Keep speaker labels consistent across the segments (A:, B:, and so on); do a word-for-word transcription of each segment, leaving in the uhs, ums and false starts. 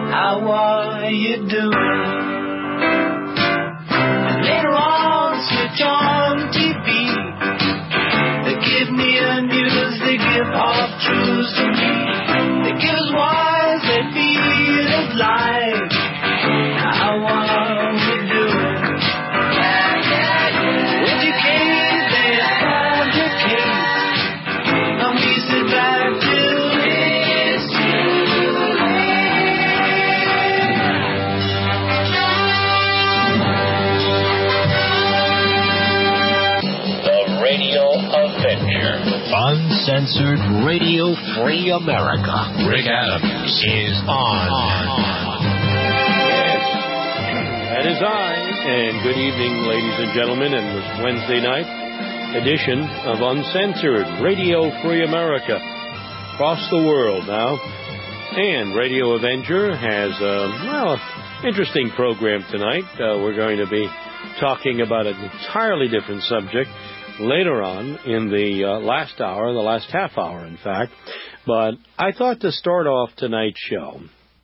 A: How are you doing? And later on, switch on T V. They give me a news, they give half truths to me. They give us wise, they feed us lies. How are we doing? Yeah, yeah, yeah. Educate, they educate. And we sit back till it's too late. The Radio Avenger. Uncensored Radio Free America. Rick Adams is on.
B: Yes, that is I. And good evening, ladies and gentlemen, and this Wednesday night edition of Uncensored Radio Free America. Across the world now. And Radio Avenger has a, well, interesting program tonight. Uh, we're going to be talking about an entirely different subject later on in the uh, last hour, the last half hour, in fact. But I thought to start off tonight's show,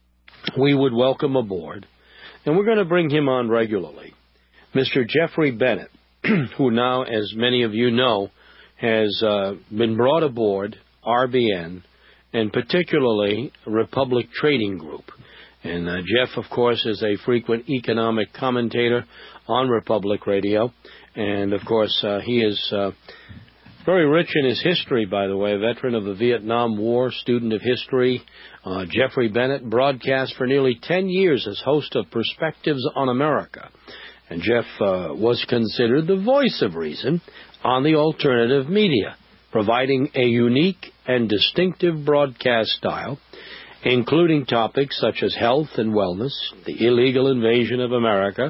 B: we would welcome aboard, and we're going to bring him on regularly, Mister Jeffrey Bennett, who now, as many of you know, has uh, been brought aboard R B N, and particularly Republic Trading Group. And uh, Jeff, of course, is a frequent economic commentator on Republic Radio. And, of course, uh, he is uh, very rich in his history, by the way, a veteran of the Vietnam War, student of history. Uh, Jeffrey Bennett broadcast for nearly ten years as host of Perspectives on America. And Jeff uh, was considered the voice of reason on the alternative media, providing a unique and distinctive broadcast style, including topics such as health and wellness, the illegal invasion of America,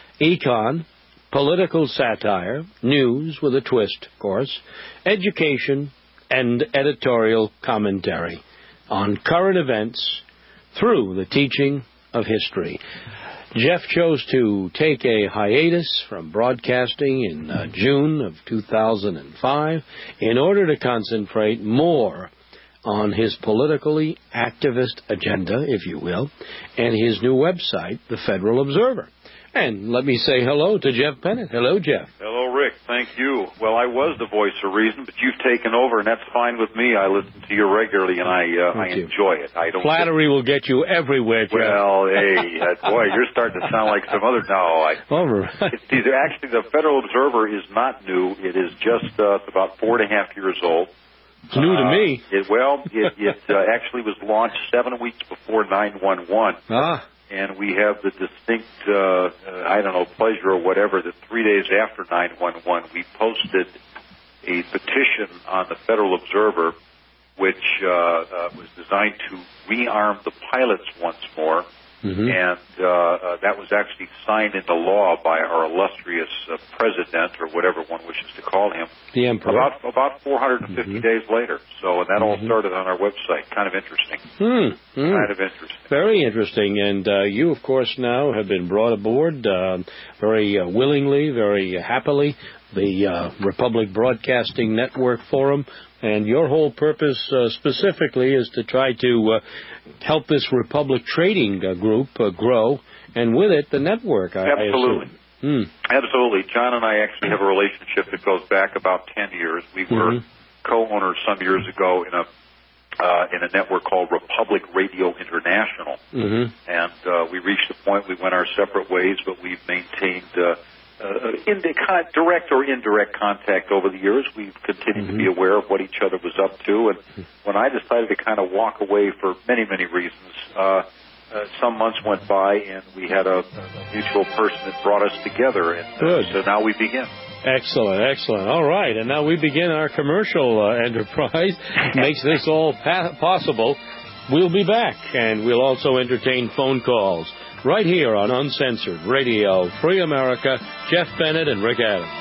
B: econ, political satire, news with a twist, of course, education, and editorial commentary on current events through the teaching of history. Jeff chose to take a hiatus from broadcasting in uh, June of two thousand five in order to concentrate more on his politically activist agenda, if you will, and his new website, The Federal Observer. And let me say hello to Jeff Bennett. Hello, Jeff.
C: Hello, Rick. Thank you. Well, I was the voice of reason, but you've taken over, and that's fine with me. I listen to you regularly, and I uh, I
B: you.
C: enjoy it. I don't.
B: Flattery get... will get you everywhere, Jeff.
C: Well, hey, uh, boy, you're starting to sound like some other. No, I.
B: All right.
C: It's, these are actually the Federal Observer is not new. It is just uh, about four and a half years old.
B: It's new to
C: uh,
B: me.
C: It, well, it, it uh, actually was launched seven weeks before nine one one.
B: Ah.
C: And we have the distinct, uh, uh, I don't know, pleasure or whatever, that three days after nine one one, we posted a petition on the Federal Observer, which uh, uh, was designed to rearm the pilots once more. Mm-hmm. And uh, uh, that was actually signed into law by our illustrious uh, president, or whatever one wishes to call him,
B: the Emperor.
C: About, about four hundred fifty mm-hmm. days later. So, and that all mm-hmm. started on our website. Kind of interesting.
B: Mm-hmm.
C: Kind of interesting.
B: Very interesting. And uh, you, of course, now have been brought aboard uh, very uh, willingly, very happily, the uh, Republic Broadcasting Network Forum. And your whole purpose uh, specifically is to try to uh, help this Republic Trading uh, Group uh, grow, and with it, the network, I,
C: Absolutely.
B: I assume. Hmm.
C: Absolutely. John and I actually have a relationship that goes back about ten years. We were mm-hmm. co-owners some years ago in a uh, in a network called Republic Radio International. Mm-hmm. And uh, we reached a point we went our separate ways, but we've maintained uh, Uh, in the con- direct or indirect contact over the years. We've continued mm-hmm. to be aware of what each other was up to. And when I decided to kind of walk away for many, many reasons, uh, uh, some months went by and we had a, a mutual person that brought us together. And
B: Good.
C: Uh, so now we begin.
B: Excellent, excellent. All right. And now we begin our commercial uh, enterprise. Makes this all pa- possible. We'll be back, and we'll also entertain phone calls right here on Uncensored Radio Free America. Jeff Bennett and Rick Adams.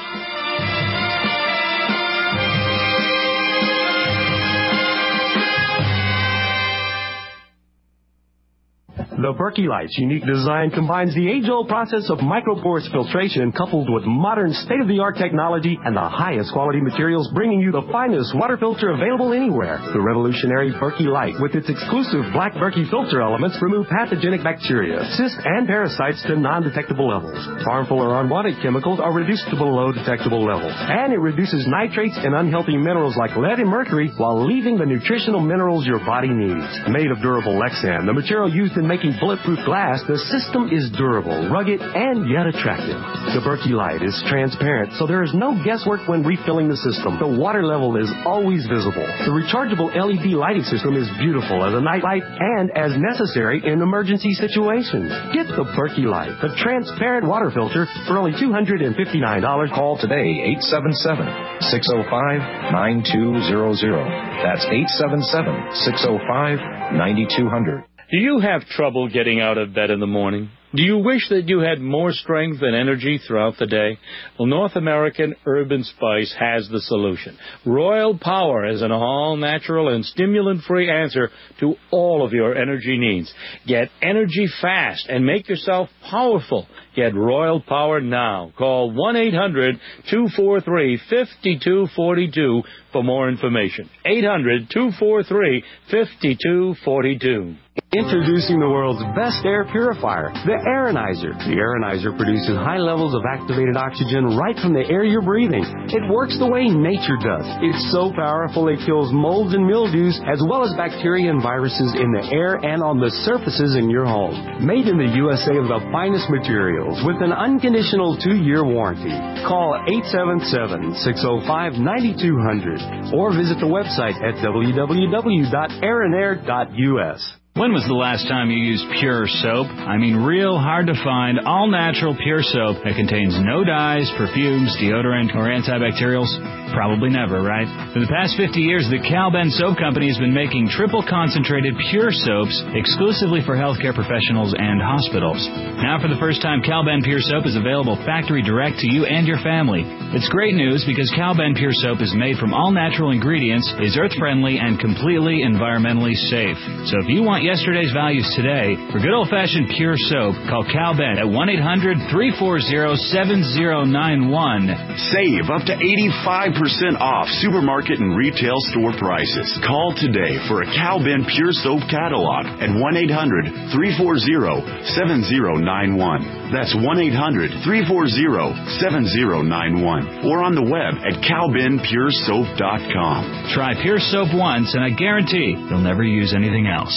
D: The Berkey Light's unique design combines the age-old process of microporous filtration coupled with modern state-of-the-art technology and the highest quality materials, bringing you the finest water filter available anywhere. The revolutionary Berkey Light, with its exclusive black Berkey filter elements, remove pathogenic bacteria, cysts, and parasites to non-detectable levels. Harmful or unwanted chemicals are reduced to below detectable levels. And it reduces nitrates and unhealthy minerals like lead and mercury while leaving the nutritional minerals your body needs. Made of durable Lexan, the material used in making bulletproof glass, the system is durable, rugged, and yet attractive. The Berkey Light is transparent, so there is no guesswork when refilling the system. The water level is always visible. The rechargeable L E D lighting system is beautiful as a night light and as necessary in emergency situations. Get the Berkey Light, the transparent water filter, for only two hundred fifty-nine dollars.
E: Call today, eight seven seven, six oh five, nine two zero zero. That's eight seven seven, six oh five, nine two zero zero.
B: Do you have trouble getting out of bed in the morning? Do you wish that you had more strength and energy throughout the day? Well, North American Herb and Spice has the solution. Royal Power is an all-natural and stimulant-free answer to all of your energy needs. Get energy fast and make yourself powerful. Get Royal Power now. Call one eight hundred, two four three, five two four two for more information. eight hundred, two four three, five two four two.
D: Introducing the world's best air purifier, the Aeronizer. The Aeronizer produces high levels of activated oxygen right from the air you're breathing. It works the way nature does. It's so powerful it kills molds and mildews as well as bacteria and viruses in the air and on the surfaces in your home. Made in the U S A of the finest materials with an unconditional two-year warranty. Call eight seven seven, six oh five, nine two zero zero or visit the website at w w w dot aeronair dot u s.
F: When was the last time you used Pure Soap? I mean, real hard to find, all-natural Pure Soap that contains no dyes, perfumes, deodorant, or antibacterials? Probably never, right? For the past fifty years, the Cal-Ben Soap Company has been making triple-concentrated Pure Soaps exclusively for healthcare professionals and hospitals. Now, for the first time, Cal-Ben Pure Soap is available factory direct to you and your family. It's great news because Cal-Ben Pure Soap is made from all-natural ingredients, is earth-friendly, and completely environmentally safe. So if you want yesterday's values today, for good old-fashioned Pure Soap, call Cal-Ben at one eight hundred, three four zero, seven zero nine one.
G: Save up to eighty-five percent off supermarket and retail store prices. Call today for a Cal-Ben Pure Soap catalog at one eight hundred, three four zero, seven zero nine one. That's one eight hundred, three four zero, seven zero nine one. Or on the web at cal ben pure soap dot com.
F: Try Pure Soap once, and I guarantee you'll never use anything else.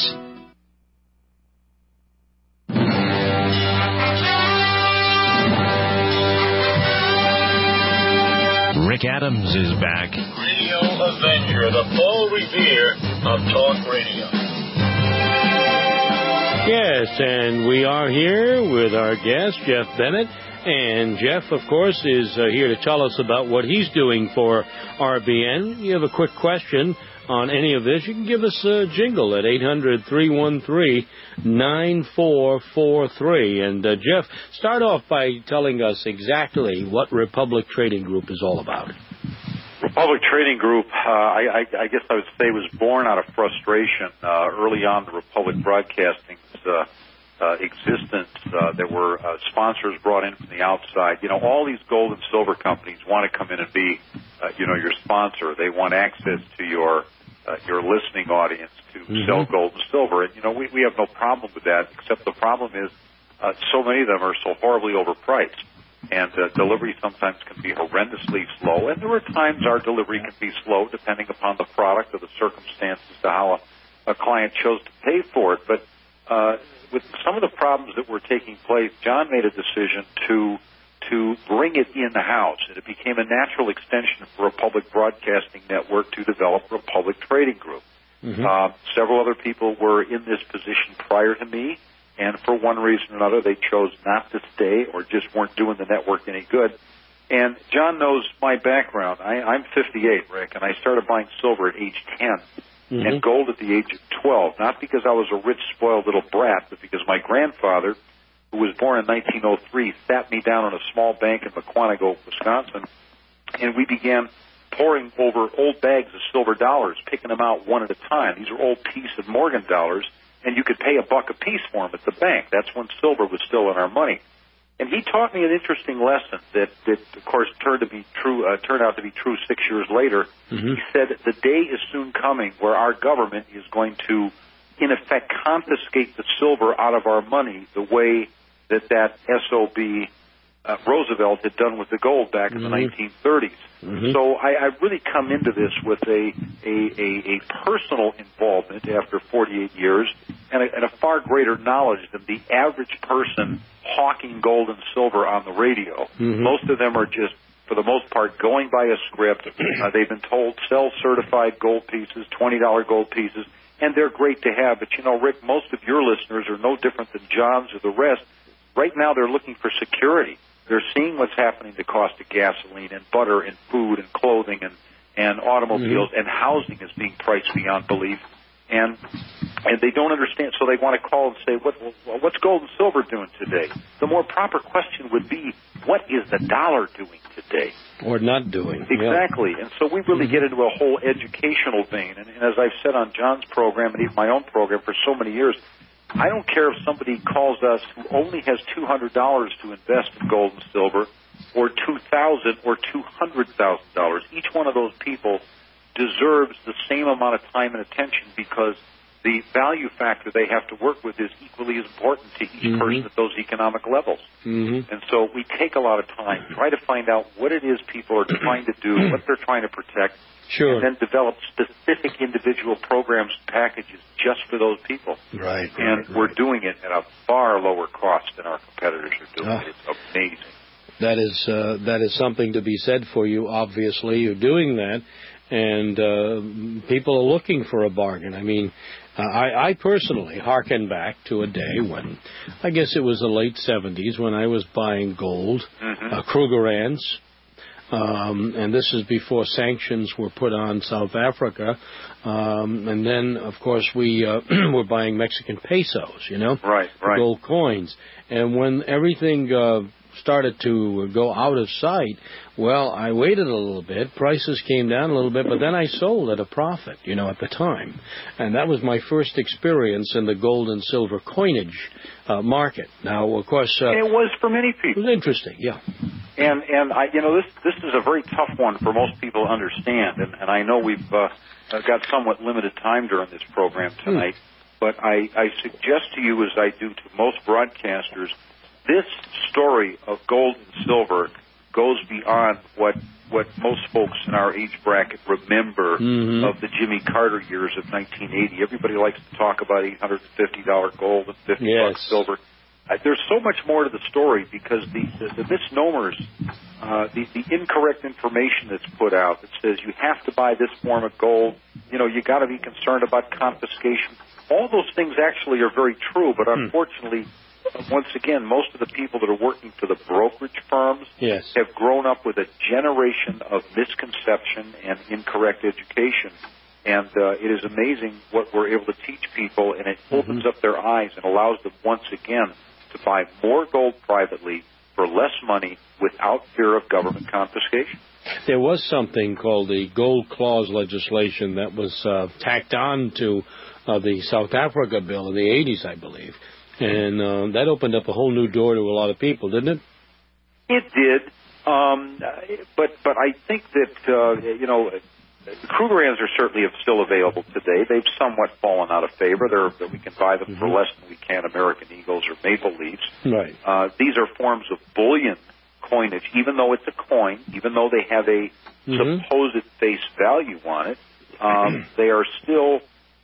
H: Rick Adams is back.
B: Radio Avenger, the Paul Revere of talk radio. Yes, and we are here with our guest, Jeff Bennett. And Jeff, of course, is uh, here to tell us about what he's doing for R B N. If you have a quick question on any of this, you can give us a jingle at eight hundred, three one three, nine four four three. And, uh, Jeff, start off by telling us exactly what Republic Trading Group is all about.
C: Republic Trading Group, uh, I, I, I guess I would say, was born out of frustration. Uh, early on, the Republic Broadcasting's uh, uh, existence, uh, there were uh, sponsors brought in from the outside. You know, all these gold and silver companies want to come in and be, uh, you know, your sponsor. They want access to your uh, your listening audience to mm-hmm. sell gold and silver. And, you know, we, we have no problem with that, except the problem is uh, so many of them are so horribly overpriced. And uh, delivery sometimes can be horrendously slow. And there are times our delivery can be slow, depending upon the product or the circumstances to how a, a client chose to pay for it. But uh, with some of the problems that were taking place, John made a decision to to bring it in-house. And it became a natural extension for Republic Broadcasting Network to develop Republic Trading Group. Mm-hmm. Uh, several other people were in this position prior to me. And for one reason or another, they chose not to stay or just weren't doing the network any good. And John knows my background. I, I'm fifty-eight, Rick, and I started buying silver at age ten mm-hmm. and gold at the age of twelve, not because I was a rich, spoiled little brat, but because my grandfather, who was born in nineteen oh three, sat me down in a small bank in Mukwonago, Wisconsin, and we began pouring over old bags of silver dollars, picking them out one at a time. These are old piece of Morgan dollars. and you could pay a buck a piece for them at the bank. That's when silver was still in our money. And he taught me an interesting lesson that, that of course, turned to be true. Uh, turned out to be true six years later. Mm-hmm. He said, the day is soon coming where our government is going to, in effect, confiscate the silver out of our money the way that that S O B uh, Roosevelt had done with the gold back mm-hmm. in the nineteen thirties. Mm-hmm. So I, I really come into this with a, a, a, a personal involvement after forty-eight years and a, and a far greater knowledge than the average person hawking gold and silver on the radio. Mm-hmm. Most of them are just, for the most part, going by a script. Uh, they've been told sell certified gold pieces, twenty dollar gold pieces, and they're great to have. But, you know, Rick, most of your listeners are no different than John's or the rest. Right now they're looking for security. They're seeing what's happening to the cost of gasoline and butter and food and clothing and, and automobiles, mm-hmm. and housing is being priced beyond belief. And and they don't understand, so they want to call and say, what, what's gold and silver doing today? The more proper question would be, what is the dollar doing today?
B: Or not doing.
C: Exactly. Yeah. And so we really mm-hmm. get into a whole educational vein. And, and as I've said on John's program and even my own program for so many years, I don't care if somebody calls us who only has two hundred dollars to invest in gold and silver, or two thousand dollars or two hundred thousand dollars. Each one of those people deserves the same amount of time and attention because the value factor they have to work with is equally as important to each mm-hmm. person at those economic levels. Mm-hmm. And so we take a lot of time, try to find out what it is people are trying to do, what they're trying to protect,
B: sure.
C: and then develop specific individual programs and packages just for those people.
B: Right.
C: And
B: right,
C: we're
B: right.
C: doing it at a far lower cost than our competitors are doing. Uh, it's amazing.
B: That is uh, that is something to be said for you. Obviously, you're doing that, and uh, people are looking for a bargain. I mean, uh, I, I personally hearken back to a day when, I guess it was the late seventies, when I was buying gold, mm-hmm. uh, Krugerrands. Um, and this is before sanctions were put on South Africa. Um, and then, of course, we uh, were buying Mexican pesos, you know,
C: right, right.
B: gold coins. And when everything uh, started to go out of sight, well, I waited a little bit. Prices came down a little bit, but then I sold at a profit, you know, at the time. And that was my first experience in the gold and silver coinage uh, market. Now, of course... Uh,
C: and it was for many people.
B: It was interesting, yeah.
C: And, and I, you know, this this is a very tough one for most people to understand. And, and I know we've uh, got somewhat limited time during this program tonight. Hmm. But I, I suggest to you, as I do to most broadcasters, this story of gold and silver goes beyond what what most folks in our age bracket remember mm-hmm. of the Jimmy Carter years of nineteen eighty. Everybody likes to talk about eight hundred fifty dollars gold and fifty
B: yes.
C: bucks silver. Uh, there's so much more to the story because the, the, the misnomers, uh, the, the incorrect information that's put out that says you have to buy this form of gold, you know, you got to be concerned about confiscation. All those things actually are very true, but
B: hmm.
C: unfortunately, once again, most of the people that are working for the brokerage firms
B: yes.
C: have grown up with a generation of misconception and incorrect education. And uh, it is amazing what we're able to teach people, and it mm-hmm. opens up their eyes and allows them once again to buy more gold privately for less money without fear of government confiscation.
B: There was something called the Gold Clause legislation that was uh, tacked on to uh, the South Africa bill in the eighties, I believe. And uh, that opened up a whole new door to a lot of people, didn't it?
C: It did. Um, but but I think that, uh, you know, the Krugerrands are certainly still available today. They've somewhat fallen out of favor. They're, we can buy them mm-hmm. for less than we can American Eagles or Maple Leafs.
B: Right.
C: Uh, these are forms of bullion coinage, even though it's a coin, even though they have a mm-hmm. supposed face value on it. Um, they are still...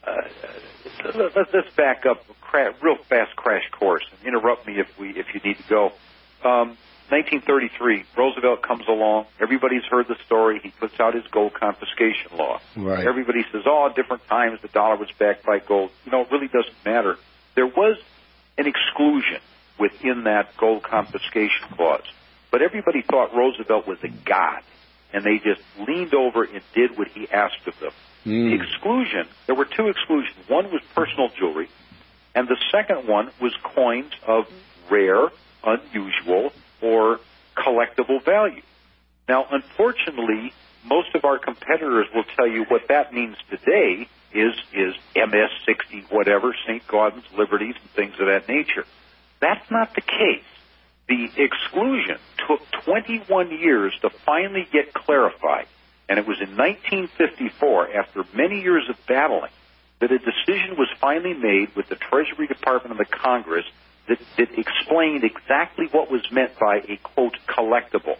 C: Uh, let's, let's back up a cra- real fast crash course and interrupt me if we if you need to go. Um, nineteen thirty-three, Roosevelt comes along. Everybody's heard the story. He puts out his gold confiscation law.
B: Right.
C: Everybody says, oh, at different times the dollar was backed by gold. You know, it really doesn't matter. There was an exclusion within that gold confiscation clause. But everybody thought Roosevelt was a god, and they just leaned over and did what he asked of them. Mm. The exclusion, there were two exclusions. One was personal jewelry, and the second one was coins of rare, unusual, or collectible value. Now, unfortunately, most of our competitors will tell you what that means today is is M S sixty whatever, Saint Gaudens, Liberties, and things of that nature. That's not the case. The exclusion took twenty-one years to finally get clarified, and it was in nineteen fifty-four, after many years of battling, that a decision was finally made with the Treasury Department and the Congress that, that explained exactly what was meant by a, quote, collectible.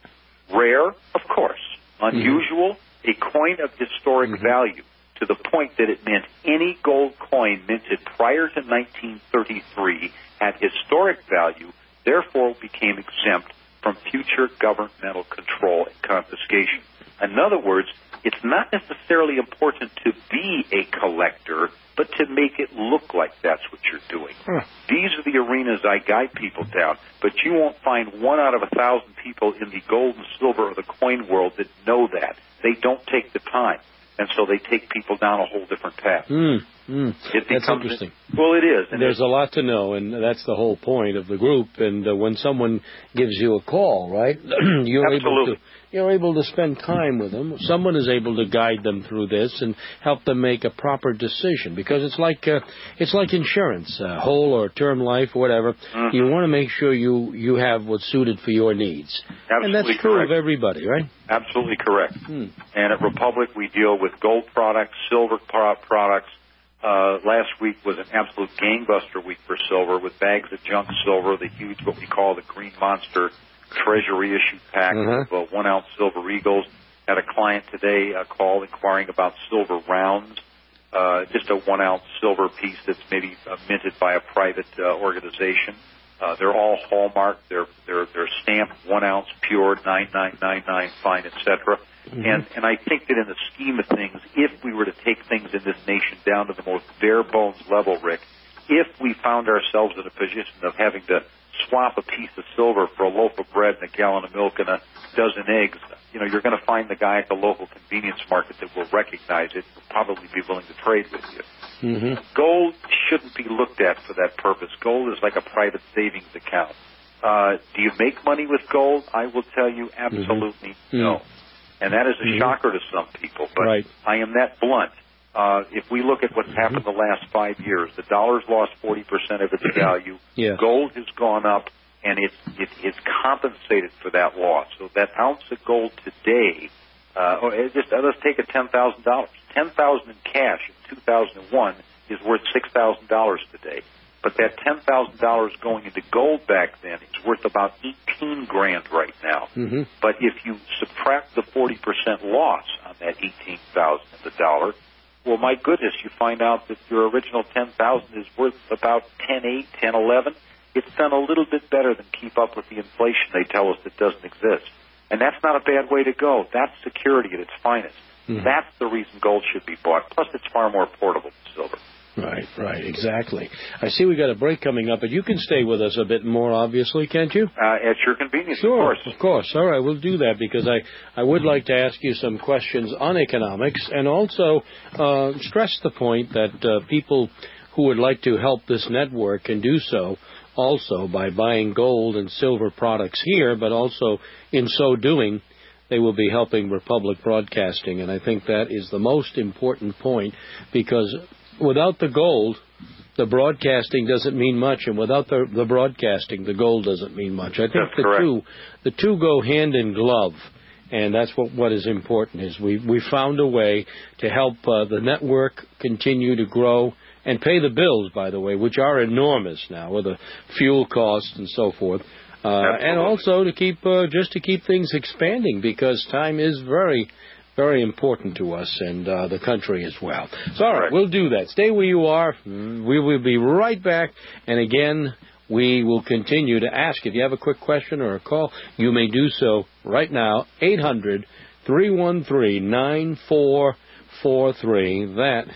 C: Rare, of course. Unusual, mm-hmm. a coin of historic mm-hmm. value, to the point that it meant any gold coin minted prior to nineteen thirty-three had historic value, therefore became exempt from future governmental control and confiscation. In other words, it's not necessarily important to be a collector, but to make it look like that's what you're doing. Huh. These are the arenas I guide people down, but you won't find one out of a thousand people in the gold and silver or the coin world that know that. They don't take the time, and so they take people down a whole different path.
B: Mm, mm.
C: It
B: that's interesting.
C: Well, it is.
B: And There's a lot to know, and that's the whole point of the group. And uh, when someone gives you a call, right, you're
C: Absolutely.
B: able to you're able to spend time with them. Someone is able to guide them through this and help them make a proper decision, because it's like uh, it's like insurance, uh, whole or term life or whatever. Mm-hmm. You want to make sure you, you have what's suited for your needs.
C: Absolutely
B: and that's true
C: correct.
B: of everybody, right?
C: Absolutely correct.
B: Hmm.
C: And at Republic, we deal with gold products, silver pro- products. Uh, last week was an absolute gangbuster week for silver, with bags of junk silver, the huge, what we call the Green Monster Treasury issue pack mm-hmm. of uh, one-ounce silver eagles. Had a client today uh, call inquiring about silver rounds, uh, just a one-ounce silver piece that's maybe uh, minted by a private uh, organization. Uh, they're all hallmarked. They're they're they're stamped one ounce pure, nine nine nine nine fine, et cetera. Mm-hmm. And and I think that in the scheme of things, if we were to take things in this nation down to the most bare bones level, Rick, if we found ourselves in a position of having to swap a piece of silver for a loaf of bread and a gallon of milk and a dozen eggs, you know, you're going to find the guy at the local convenience market that will recognize it, will probably be willing to trade with you.
B: Mm-hmm.
C: Gold shouldn't be looked at for that purpose. Gold is like a private savings account. Uh, do you make money with gold? I will tell you absolutely mm-hmm. no. And that is a mm-hmm. shocker to some people, but
B: right.
C: I am that blunt. Uh, if we look at what's happened the last five years, the dollar's lost forty percent of its value.
B: Yeah.
C: Gold has gone up, and it's, it, it's compensated for that loss. So that ounce of gold today, uh, or just uh, let's take it ten thousand dollars. ten thousand dollars in cash in two thousand one is worth six thousand dollars today. But that ten thousand dollars going into gold back then is worth about eighteen grand right now.
B: Mm-hmm.
C: But if you subtract the forty percent loss on that eighteen thousand dollars in the dollar, well, my goodness, you find out that your original ten thousand dollars is worth about ten eight, ten eleven. It's done a little bit better than keep up with the inflation they tell us that doesn't exist. And that's not a bad way to go. That's security at its finest. Mm-hmm. That's the reason gold should be bought. Plus, it's far more portable than silver.
B: Right, right, exactly. I see we got a break coming up, but you can stay with us a bit more, obviously, can't you?
C: Uh, at your convenience,
B: sure,
C: of course.
B: Of course. All right, we'll do that, because I, I would like to ask you some questions on economics, and also uh, stress the point that uh, people who would like to help this network can do so also by buying gold and silver products here, but also in so doing, they will be helping Republic Broadcasting, and I think that is the most important point, because without the gold, the broadcasting doesn't mean much, and without the, the broadcasting, the gold doesn't mean much. I think
C: that's
B: the
C: correct.
B: two, the two go hand in glove, and that's what, what is important. Is we we found a way to help uh, the network continue to grow and pay the bills, by the way, which are enormous now with the fuel costs and so forth, uh, and also to keep uh, just to keep things expanding, because time is very. Very important to us and uh, the country as well. So, all right, we'll do that. Stay where you are. We will be right back. And again, we will continue to ask. If you have a quick question or a call, you may do so right now. eight hundred, three one three, nine four four three. That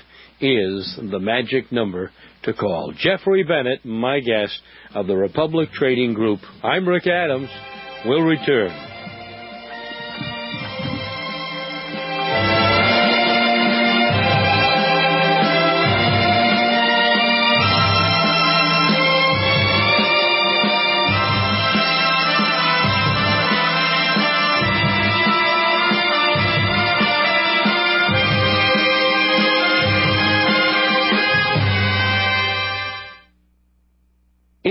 B: is the magic number to call. Jeffrey Bennett, my guest of the Republic Trading Group. I'm Rick Adams. We'll return.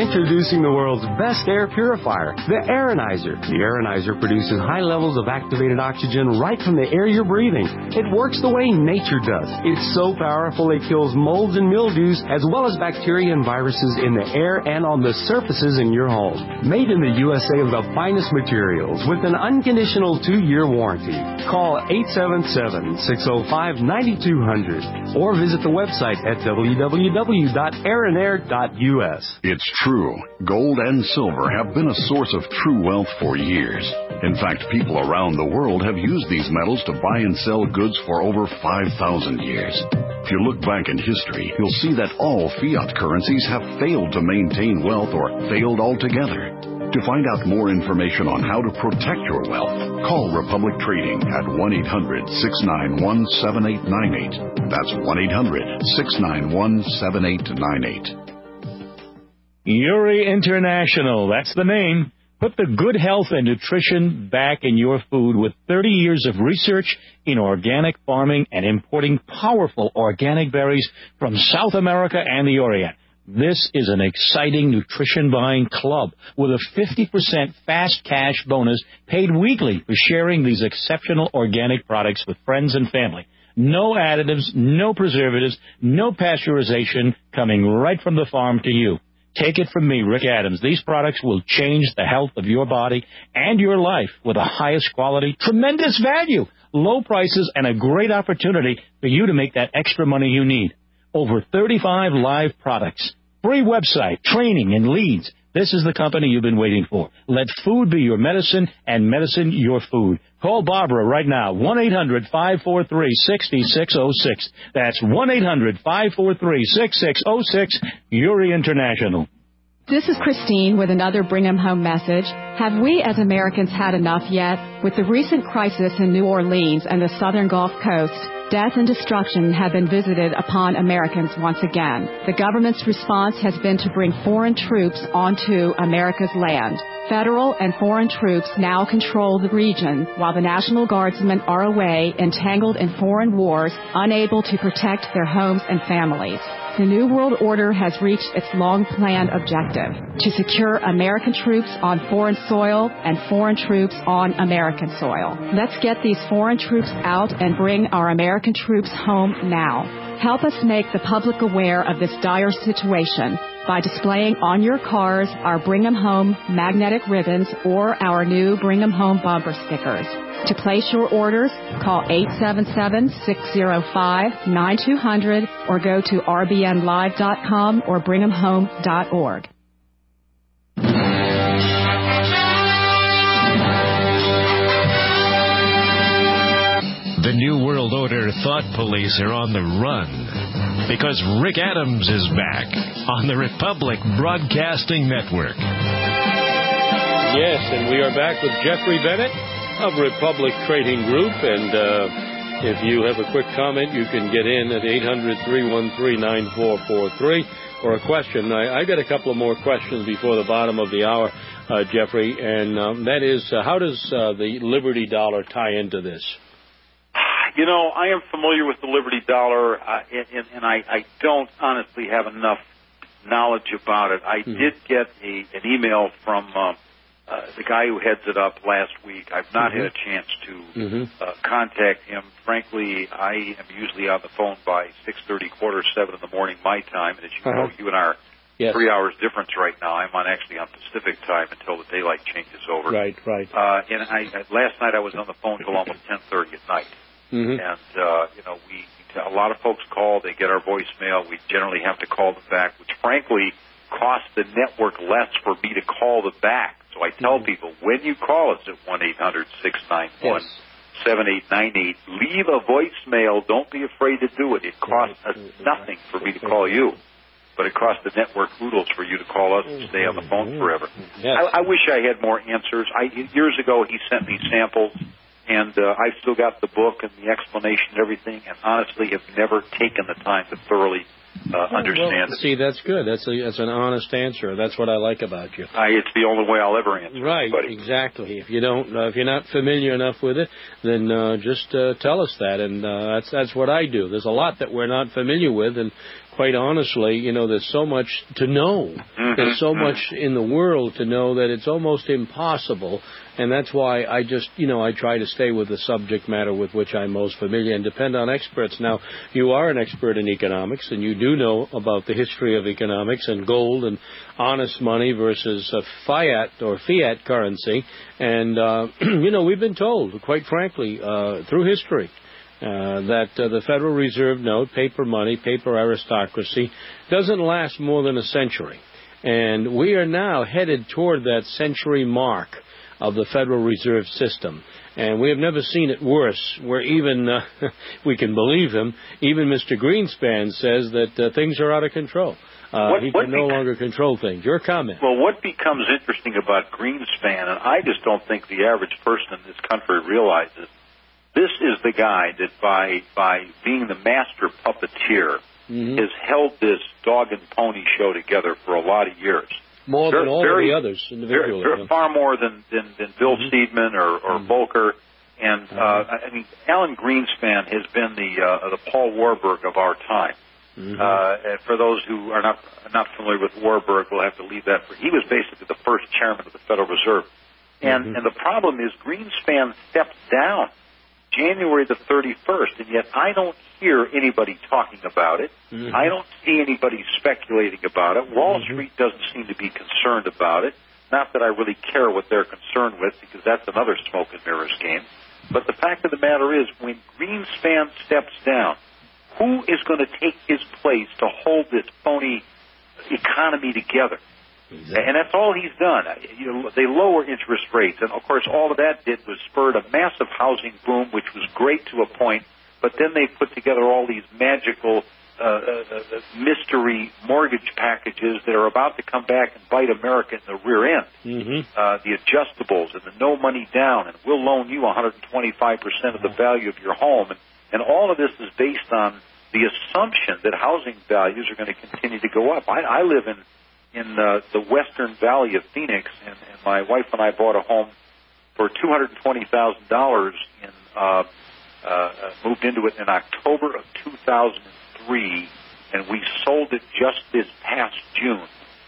D: Introducing the world's best air purifier, the Aeronizer. The Aeronizer produces high levels of activated oxygen right from the air you're breathing. It works the way nature does. It's so powerful it kills molds and mildews as well as bacteria and viruses in the air and on the surfaces in your home. Made in the U S A of the finest materials with an unconditional two-year warranty. Call eight seven seven, six oh five, nine two hundred or visit the website at w w w dot aeronair dot u s.
I: It's true. Gold and silver have been a source of true wealth for years. In fact, people around the world have used these metals to buy and sell goods for over five thousand years. If you look back in history, you'll see that all fiat currencies have failed to maintain wealth or failed altogether. To find out more information on how to protect your wealth, call Republic Trading at one eight hundred, six nine one, seven eight nine eight. That's one eight hundred, six nine one, seven eight nine eight.
F: Uri International, that's the name. Put the good health and nutrition back in your food with thirty years of research in organic farming and importing powerful organic berries from South America and the Orient. This is an exciting nutrition buying club with a fifty percent fast cash bonus paid weekly for sharing these exceptional organic products with friends and family. No additives, no preservatives, no pasteurization, coming right from the farm to you. Take it from me, Rick Adams. These products will change the health of your body and your life with the highest quality, tremendous value, low prices, and a great opportunity for you to make that extra money you need. Over thirty-five live products, free website, training, and leads. This is the company you've been waiting for. Let food be your medicine and medicine your food. Call Barbara right now, one eight hundred, five four three, six six zero six. That's one eight hundred, five four three, six six zero six, Uri International.
J: This is Christine with another Bring 'em Home message. Have we as Americans had enough yet? With the recent crisis in New Orleans and the southern Gulf Coast, death and destruction have been visited upon Americans once again. The government's response has been to bring foreign troops onto America's land. Federal and foreign troops now control the region, while the National Guardsmen are away, entangled in foreign wars, unable to protect their homes and families. The New World Order has reached its long-planned objective, to secure American troops on foreign soil and foreign troops on American soil. Let's get these foreign troops out and bring our American troops home now. Help us make the public aware of this dire situation by displaying on your cars our Bring 'em Home magnetic ribbons or our new Bring 'em Home bumper stickers. To place your orders, call eight seven seven, six zero five, nine two hundred or go to r b n live dot com or bring em home dot org.
H: The New World Order thought police are on the run because Rick Adams is back on the Republic Broadcasting Network.
B: Yes, and we are back with Jeffrey Bennett of Republic Trading Group, and uh, if you have a quick comment, you can get in at eight hundred, three one three, nine four four three, or a question. I, I got a couple of more questions before the bottom of the hour, uh, Jeffrey, and um, that is, uh, how does uh, the Liberty Dollar tie into this?
C: You know, I am familiar with the Liberty Dollar, uh, and, and I, I don't honestly have enough knowledge about it. I mm-hmm. did get a, an email from uh, uh, the guy who heads it up last week. I've not mm-hmm. had a chance to mm-hmm. uh, contact him. Frankly, I am usually on the phone by six thirty, quarter seven in the morning my time, and as you uh-huh. know, you and I are yes. three hours difference right now. I'm on actually on Pacific time until the daylight changes over.
B: Right, right.
C: Uh, and I, last night I was on the phone till almost ten thirty at night. Mm-hmm. And, uh, you know, we, a lot of folks call, they get our voicemail. We generally have to call them back, which frankly costs the network less for me to call them back. So I tell mm-hmm. people, when you call us at one eight hundred, six nine one, seven eight nine eight, leave a voicemail. Don't be afraid to do it. It costs us nothing for me to call you, but it costs the network oodles for you to call us and stay on the phone forever. Yes. I, I wish I had more answers. I, years ago, he sent me samples. And uh, I've still got the book and the explanation and everything, and honestly have never taken the time to thoroughly uh,
B: oh,
C: understand
B: well,
C: it.
B: See, that's good. That's a, that's an honest answer. That's what I like about you.
C: I, it's the only way I'll ever answer.
B: Right,
C: anybody.
B: Exactly. If you don't, uh, if you're not familiar enough with it, then uh, just uh, tell us that, and uh, that's that's what I do. There's a lot that we're not familiar with, and quite honestly, you know, there's so much to know.
C: Mm-hmm.
B: There's so much in the world to know that it's almost impossible, and that's why I just, you know, I try to stay with the subject matter with which I'm most familiar and depend on experts. Now, you are an expert in economics, and you do know about the history of economics and gold and honest money versus uh, fiat or fiat currency, and, uh, you know, we've been told, quite frankly, uh, through history, Uh, that uh, the Federal Reserve note, paper money, paper aristocracy, doesn't last more than a century. And we are now headed toward that century mark of the Federal Reserve System. And we have never seen it worse, where even, uh, we can believe him, even Mister Greenspan says that uh, things are out of control. Uh,
C: what,
B: he
C: what
B: can no
C: bec- longer
B: control things. Your comment.
C: Well, what becomes interesting about Greenspan, and I just don't think the average person in this country realizes, this is the guy that by by being the master puppeteer mm-hmm. has held this dog and pony show together for a lot of years.
B: More
C: very,
B: than all
C: very,
B: of the others individually.
C: Very, very, far more than, than, than Bill mm-hmm. Steedman or, or mm-hmm. Volcker. And, uh, mm-hmm. I mean, Alan Greenspan has been the uh, the Paul Warburg of our time. Mm-hmm. Uh, and for those who are not not familiar with Warburg, we'll have to leave that. For, he was basically the first chairman of the Federal Reserve. And, mm-hmm. and the problem is Greenspan stepped down January the thirty-first, and yet I don't hear anybody talking about it. Mm-hmm. I don't see anybody speculating about it. Wall mm-hmm. Street doesn't seem to be concerned about it. Not that I really care what they're concerned with, because that's another smoke and mirrors game. But the fact of the matter is, when Greenspan steps down, who is going to take his place to hold this phony economy together? Exactly. And that's all he's done. You know, they lower interest rates, and of course all of that did was spurred a massive housing boom, which was great to a point, but then they put together all these magical uh, uh, mystery mortgage packages that are about to come back and bite America in the rear end. Mm-hmm. Uh, the adjustables and the no money down, and we'll loan you one hundred twenty-five percent of the value of your home, and, and all of this is based on the assumption that housing values are going to continue to go up. I, I live in in uh, the western valley of Phoenix, and, and my wife and I bought a home for two hundred twenty thousand dollars in, uh, uh, moved into it in October of two thousand three, and we sold it just this past June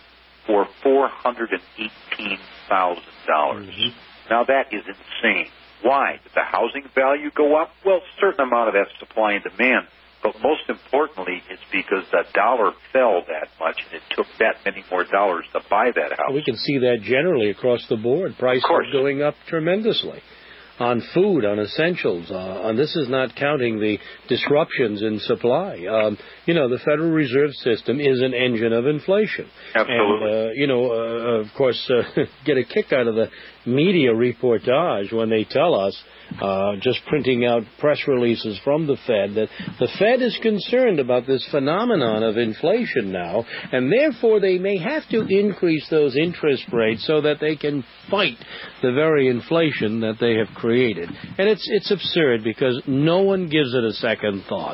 C: for four hundred eighteen thousand dollars. Mm-hmm. Now that is insane. Why? Did the housing value go up? Well, a certain amount of that's supply and demand. But most importantly, it's because the dollar fell that much, and it took that many more dollars to buy that house.
B: We can see that generally across the board. Prices are going up tremendously on food, on essentials. Uh, and this is not counting the disruptions in supply. Um, you know, the Federal Reserve System is an engine of inflation.
C: Absolutely.
B: And, uh, you know, uh, of course, uh, get a kick out of the media reportage when they tell us, Uh, just printing out press releases from the Fed, that the Fed is concerned about this phenomenon of inflation now, and therefore they may have to increase those interest rates so that they can fight the very inflation that they have created. And it's it's absurd, because no one gives it a second thought.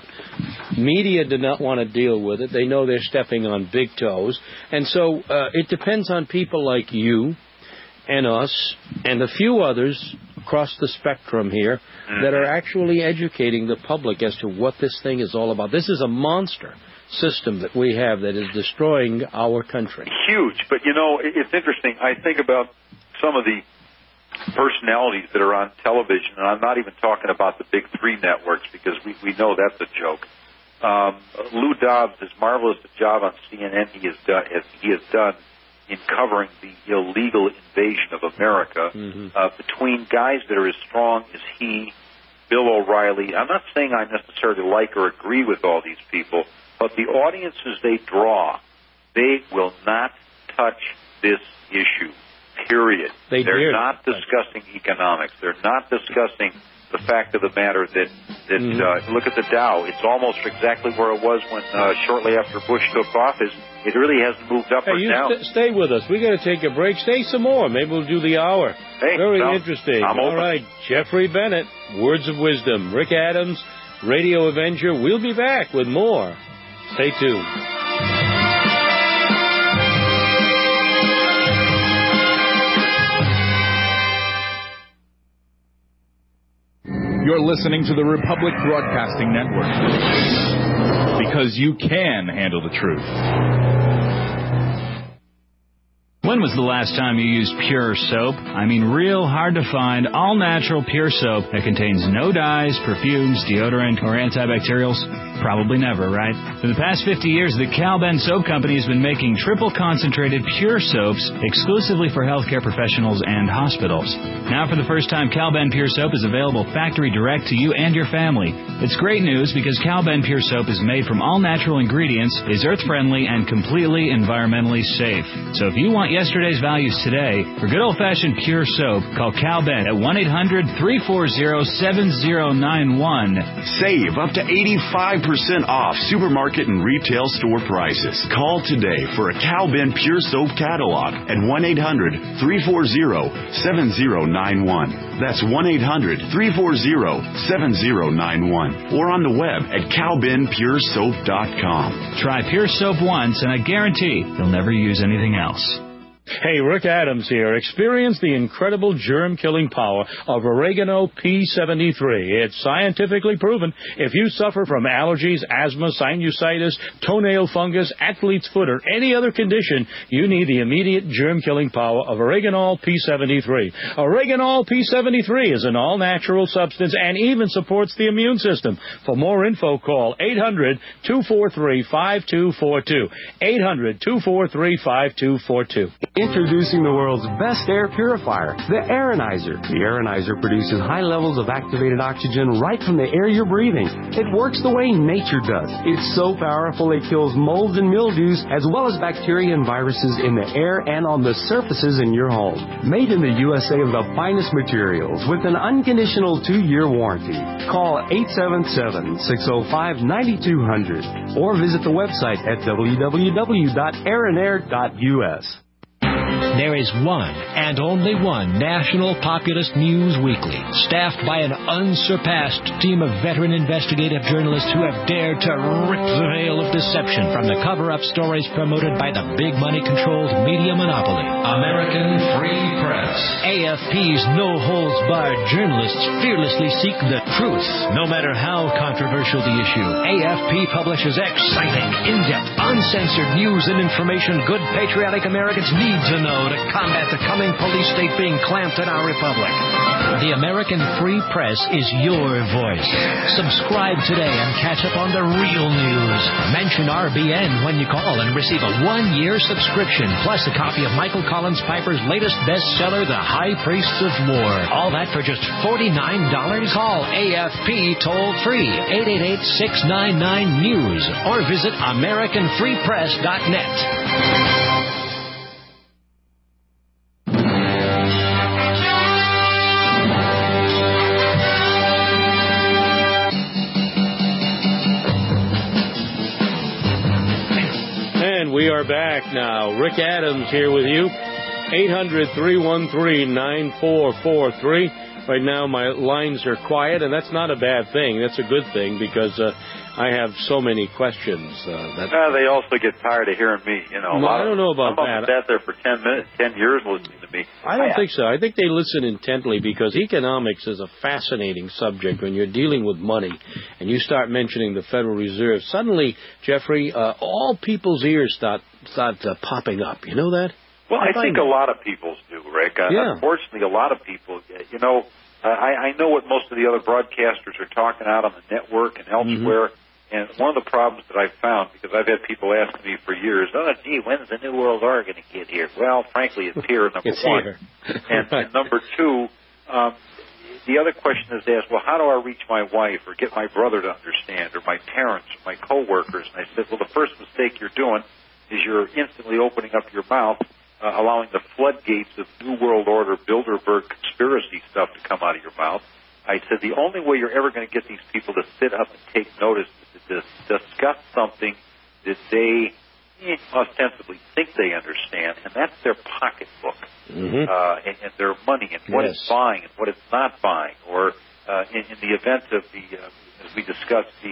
B: Media do not want to deal with it. They know they're stepping on big toes. And so uh, it depends on people like you and us and a few others across the spectrum here that are actually educating the public as to what this thing is all about. This is a monster system that we have that is destroying our country.
C: Huge. But, you know, it's interesting. I think about some of the personalities that are on television, and I'm not even talking about the big three networks, because we, we know that's a joke. Um, Lou Dobbs, as marvelous a job on C N N he has done, as he has done in covering the illegal invasion of America, mm-hmm. uh, between guys that are as strong as he, Bill O'Reilly. I'm not saying I necessarily like or agree with all these people, but the audiences they draw, they will not touch this issue, period.
B: They
C: They're
B: dare.
C: not discussing economics. They're not discussing the fact of the matter that, that mm-hmm. uh, look at the Dow. It's almost exactly where it was when uh, shortly after Bush took office. It really hasn't moved up
B: hey,
C: or
B: you
C: down.
B: St- stay with us. We got to take a break. Stay some more. Maybe we'll do the hour.
C: Hey,
B: Very
C: no,
B: interesting.
C: I'm
B: All
C: open.
B: right, Jeffrey Bennett, Words of Wisdom. Rick Adams, Radio Avenger. We'll be back with more Stay tuned.
K: You're listening to the Republic Broadcasting Network. Because you can handle the truth.
F: When was the last time you used Pure Soap? I mean real hard to find, all-natural Pure Soap that contains no dyes, perfumes, deodorant, or antibacterials? Probably never, right? For the past fifty years, the Cal-Ben Soap Company has been making triple-concentrated Pure Soaps exclusively for healthcare professionals and hospitals. Now, for the first time, Cal-Ben Pure Soap is available factory direct to you and your family. It's great news because Cal-Ben Pure Soap is made from all-natural ingredients, is earth-friendly, and completely environmentally safe. So if you want yesterday's values today, for good old-fashioned Pure Soap, call Cal-Ben at one eight hundred, three four zero, seven zero nine one.
G: Save up to eighty-five percent off supermarket and retail store prices. Call today for a Cal-Ben Pure Soap catalog at one eight hundred, three four zero, seven zero nine one. That's one eight hundred, three four zero, seven zero nine one. Or on the web at cal ben pure soap dot com.
F: Try Pure Soap once, and I guarantee you'll never use anything else.
B: Hey, Rick Adams here. Experience the incredible germ-killing power of Oregano P seventy-three. It's scientifically proven if you suffer from allergies, asthma, sinusitis, toenail fungus, athlete's foot, or any other condition, you need the immediate germ-killing power of Oregano P seventy-three. Oregano P seventy-three is an all-natural substance and even supports the immune system. For more info, call eight hundred, two four three, five two four two. eight hundred, two four three, five two four two.
D: Introducing the world's best air purifier, the Aeronizer. The Aeronizer produces high levels of activated oxygen right from the air you're breathing. It works the way nature does. It's so powerful it kills molds and mildews as well as bacteria and viruses in the air and on the surfaces in your home. Made in the U S A of the finest materials with an unconditional two-year warranty. Call eight seven seven, six oh five, nine two hundred or visit the website at w w w dot aeronair dot u s.
H: There is one and only one national populist news weekly, staffed by an unsurpassed team of veteran investigative journalists who have dared to rip the veil of deception from the cover-up stories promoted by the big money-controlled media monopoly. American Free Press. A F P's no-holds-barred journalists fearlessly seek the truth, no matter how controversial the issue. A F P publishes exciting, in-depth, uncensored news and information good patriotic Americans need to know to combat the coming police state being clamped in our republic. The American Free Press is your voice. Subscribe today and catch up on the real news. Mention R B N when you call and receive a one-year subscription, plus a copy of Michael Collins Piper's latest bestseller, The High Priests of War. All that for just forty-nine dollars. Call A F P toll-free, eight eight eight, six nine nine, news, or visit american free press dot net.
B: We are back now. Rick Adams here with you. eight hundred, three one three, nine four four three. Right now my lines are quiet, and that's not a bad thing. That's a good thing because uh, I have so many questions. Uh, that
C: uh, they also get tired of hearing me. You know,
B: no, I don't know about
C: some
B: that.
C: Some sat there for ten minutes, ten years listening to me.
B: I don't
C: I
B: think so. I think they listen intently because economics is a fascinating subject. When you're dealing with money and you start mentioning the Federal Reserve, suddenly, Jeffrey, uh, all people's ears start start uh, popping up. You know that?
C: Well, I, I think that. a lot of people do, Rick. Uh,
B: yeah.
C: Unfortunately, a lot of people, you know, uh, I, I know what most of the other broadcasters are talking out on the network and elsewhere. Mm-hmm. And one of the problems that I've found, because I've had people asking me for years, oh, gee, when's the New World Order going to get here? Well, frankly, it's here, number
B: it's
C: one.
B: Here.
C: and, and number two, um, the other question is asked, well, how do I reach my wife or get my brother to understand or my parents or my coworkers? And I said, well, the first mistake you're doing is you're instantly opening up your mouth, uh, allowing the floodgates of New World Order, Bilderberg conspiracy stuff to come out of your mouth. I said the only way you're ever going to get these people to sit up and take notice is to discuss something that they eh, ostensibly think they understand, and that's their pocketbook,
B: mm-hmm.
C: uh, and, and their money, and what
B: yes.
C: it's buying and what it's not buying, or uh, in, in the event of the, uh, as we discussed, the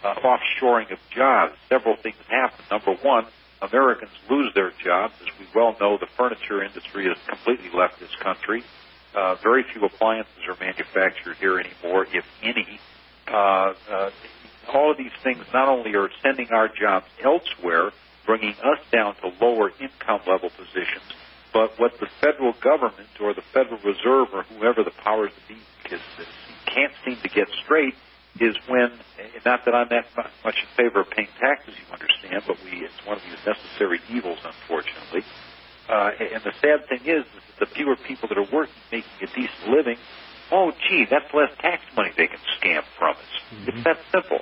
C: uh, offshoring of jobs. Several things happen. Number one, Americans lose their jobs. As we well know, the furniture industry has completely left this country. Uh, very few appliances are manufactured here anymore, if any. Uh, uh, all of these things not only are sending our jobs elsewhere, bringing us down to lower income level positions, but what the federal government or the Federal Reserve or whoever the powers that be can't seem to get straight is when, not that I'm that much in favor of paying taxes, you understand, but we it's one of these necessary evils, unfortunately. Uh, and the sad thing is, is that the fewer people that are working, making a decent living, oh, gee, that's less tax money they can scam from us. Mm-hmm. It's that simple.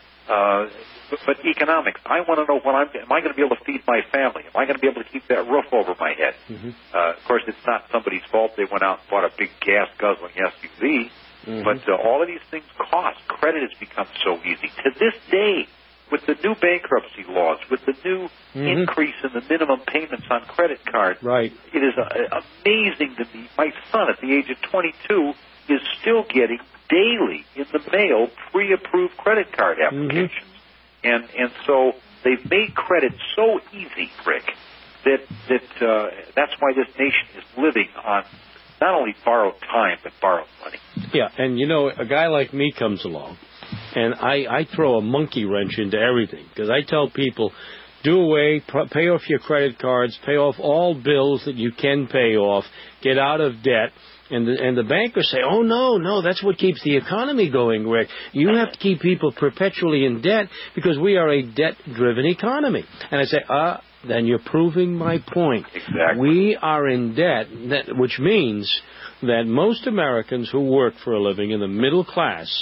C: Uh, but, but economics, I want to know what I'm, am I going to be able to feed my family? Am I going to be able to keep that roof over my head? Mm-hmm. Uh, of course, it's not somebody's fault they went out and bought a big gas-guzzling S U V, mm-hmm. but uh, all of these things cost. Credit has become so easy. To this day, with the new bankruptcy laws, with the new mm-hmm. increase in the minimum payments on credit cards,
B: right.
C: it is uh, amazing to me. My son, at the age of twenty-two, is still getting daily in the mail pre-approved credit card applications. Mm-hmm. And and so they've made credit so easy, Rick, that that uh, that's why this nation is living on not only borrowed time, but borrowed money.
B: Yeah, and you know, a guy like me comes along, and I, I throw a monkey wrench into everything, because I tell people, do away, pay off your credit cards, pay off all bills that you can pay off, get out of debt. And the, and the bankers say, oh, no, no, that's what keeps the economy going, Rick. You have to keep people perpetually in debt because we are a debt-driven economy. And I say, ah, then you're proving my point.
C: Exactly.
B: We are in debt, that, which means that most Americans who work for a living in the middle class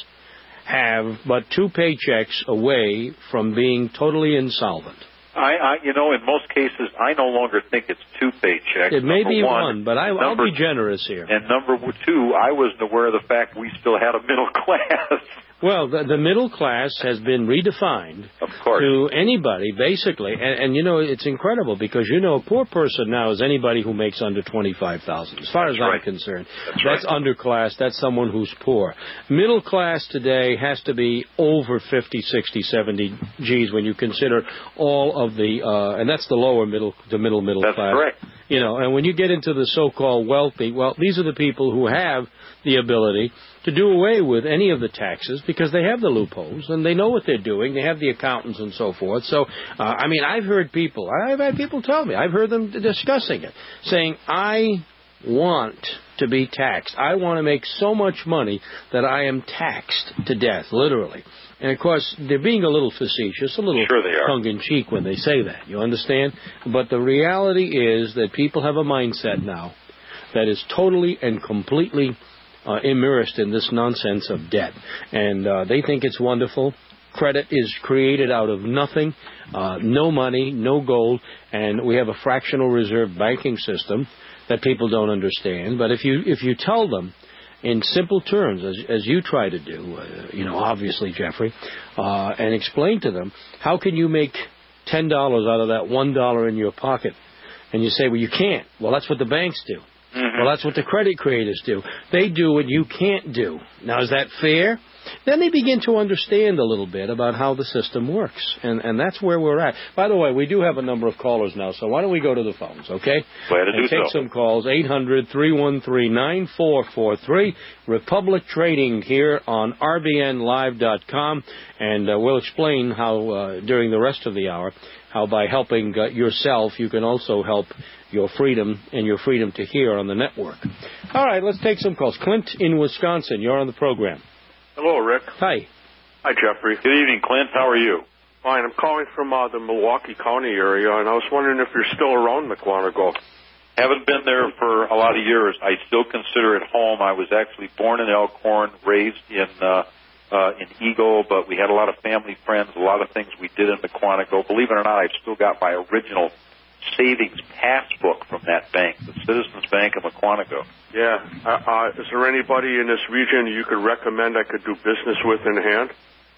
B: have but two paychecks away from being totally insolvent.
C: I, I, you know, in most cases, I no longer think it's two paychecks.
B: It may
C: number
B: be
C: one,
B: one, but I,
C: number,
B: I'll be generous here.
C: And number two, I wasn't aware of the fact we still had a middle class.
B: Well, the, the middle class has been redefined
C: of course.
B: to anybody, basically. And, and, you know, it's incredible because, you know, a poor person now is anybody who makes under twenty-five thousand dollars, as far
C: That's
B: as
C: right.
B: I'm concerned.
C: That's,
B: That's
C: right.
B: underclass. That's someone who's poor. Middle class today has to be over fifty, sixty, seventy G's when you consider all of the, uh, and that's the lower middle, the middle, middle
C: That's
B: class.
C: correct.
B: You know, and when you get into the so-called wealthy, well, these are the people who have the ability to do away with any of the taxes because they have the loopholes and they know what they're doing. They have the accountants and so forth. So, uh, I mean, I've heard people, I've had people tell me, I've heard them discussing it, saying, I want to be taxed. I want to make so much money that I am taxed to death, literally. And, of course, they're being a little facetious, a little
C: sure they are.
B: tongue-in-cheek when they say that. You understand? But the reality is that people have a mindset now that is totally and completely uh, immersed in this nonsense of debt. And uh, they think it's wonderful. Credit is created out of nothing, uh, no money, no gold, and we have a fractional reserve banking system that people don't understand. But if you if you tell them in simple terms, as, as you try to do, uh, you know, obviously, Jeffrey, uh, and explain to them, how can you make ten dollars out of that one dollar in your pocket? And you say, well, you can't. Well, that's what the banks do. Mm-hmm. Well, that's what the credit creators do. They do what you can't do. Now, is that fair? Then they begin to understand a little bit about how the system works, and, and that's where we're at. By the way, we do have a number of callers now, so why don't we go to the phones, okay?
C: Glad to
B: and
C: do
B: take
C: so.
B: some calls, eight hundred, three one three, nine four four three, Republic Trading here on R B N live dot com, and uh, we'll explain how, uh, during the rest of the hour, how by helping uh, yourself, you can also help your freedom and your freedom to hear on the network. All right, let's take some calls. Clint in Wisconsin, you're on the program.
L: Hello, Rick.
B: Hi.
L: Hi, Jeffrey.
C: Good evening, Clint. How are you?
L: Fine. I'm calling from uh, the Milwaukee County area, and I was wondering if you're still around McWanago.
C: Haven't been there for a lot of years. I still consider it home. I was actually born in Elkhorn, raised in uh, uh, in Eagle, but we had a lot of family friends, a lot of things we did in McWanago. Believe it or not, I've still got my original savings passbook from that bank, the Citizens Bank of McWanago.
L: Yeah. Uh, uh, is there anybody in this region you could recommend I could do business with in hand?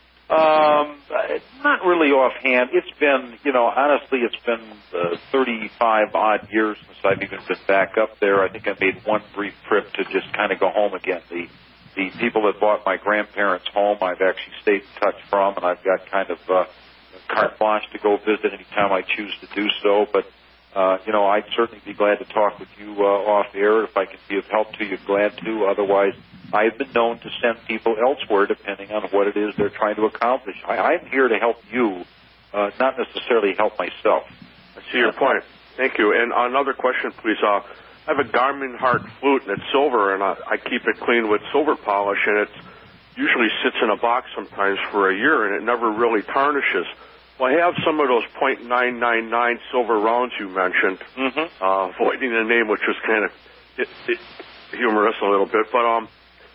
C: Um, not really offhand. It's been, you know, honestly, it's been uh, thirty-five odd years since I've even been back up there. I think I made one brief trip to just kind of go home again. The the people that bought my grandparents' home, I've actually stayed in touch from, and I've got kind of uh, carte blanche to go visit anytime I choose to do so. But, uh, you know, I'd certainly be glad to talk with you uh, off air. If I can be of help to you, glad to. Otherwise, I've been known to send people elsewhere depending on what it is they're trying to accomplish. I, I'm here to help you, uh, not necessarily help myself.
L: I see your point. Thank you. And another question, please. Uh, I have a Garmin Heart flute, and it's silver, and I, I keep it clean with silver polish, and it usually sits in a box sometimes for a year, and it never really tarnishes. Well, I have some of those point nine nine nine silver rounds you mentioned,
C: mm-hmm.
L: uh, avoiding the name, which was kind of it, it, humorous a little bit, but um,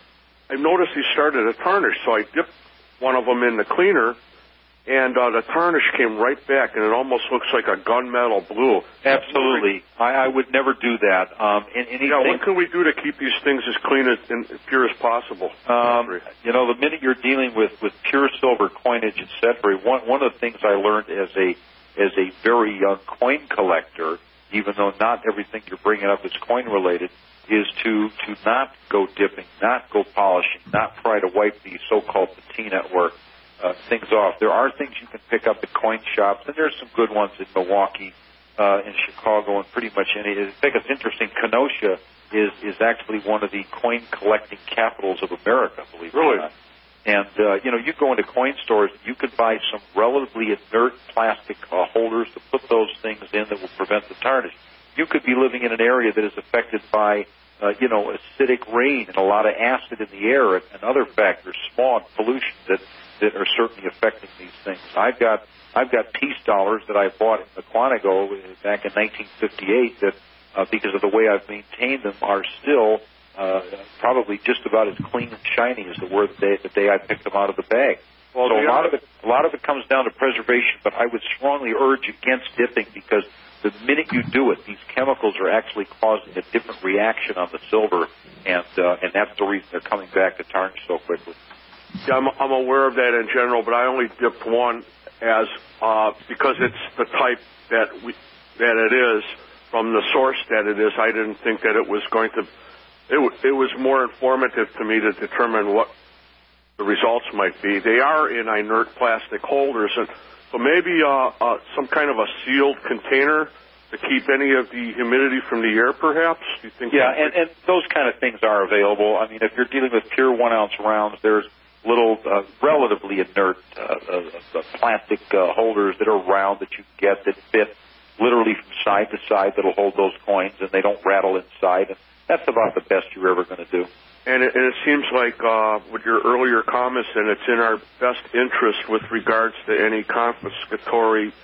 L: I noticed he started to tarnish, so I dipped one of them in the cleaner, and uh, the tarnish came right back, and it almost looks like a gunmetal blue.
C: Absolutely. I, I would never do that. Um, and anything,
L: yeah, what can we do to keep these things as clean as, and pure as possible?
C: Um, you know, the minute you're dealing with, with pure silver coinage, et cetera, one, one of the things I learned as a as a very young coin collector, even though not everything you're bringing up is coin-related, is to, to not go dipping, not go polishing, not try to wipe the so-called patina or Uh, things off. There are things you can pick up at coin shops, and there's some good ones in Milwaukee, uh, in Chicago, and pretty much any. I think it's interesting. Kenosha is is actually one of the coin collecting capitals of America, believe it
L: really?
C: or not. And uh, you know, you go into coin stores, you could buy some relatively inert plastic uh, holders to put those things in that will prevent the tarnish. You could be living in an area that is affected by uh, you know acidic rain and a lot of acid in the air and, and other factors, smog, pollution that. that are certainly affecting these things. I've got I've got peace dollars that I bought in Quantico back in nineteen fifty-eight that, uh, because of the way I've maintained them, are still uh, probably just about as clean and shiny as they were the day, the day I picked them out of the bag. Well, so a lot of it a lot of it comes down to preservation, but I would strongly urge against dipping because the minute you do it, these chemicals are actually causing a different reaction on the silver, and uh, and that's the reason they're coming back to tarnish so quickly.
L: Yeah, I'm, I'm aware of that in general, but I only dipped one as uh, because it's the type that we, that it is from the source that it is. I didn't think that it was going to. It, w- it was more informative to me to determine what the results might be. They are in inert plastic holders, and so maybe uh, uh, some kind of a sealed container to keep any of the humidity from the air, perhaps. Do you think?
C: Yeah, and, and those kind of things are available. I mean, if you're dealing with pure one ounce rounds, there's little uh, relatively inert uh, uh, uh, plastic uh, holders that are round that you can get that fit literally from side to side that'll hold those coins and they don't rattle inside. And that's about the best you're ever going to do.
L: And it, and it seems like uh, with your earlier comments, and it's in our best interest with regards to any confiscatory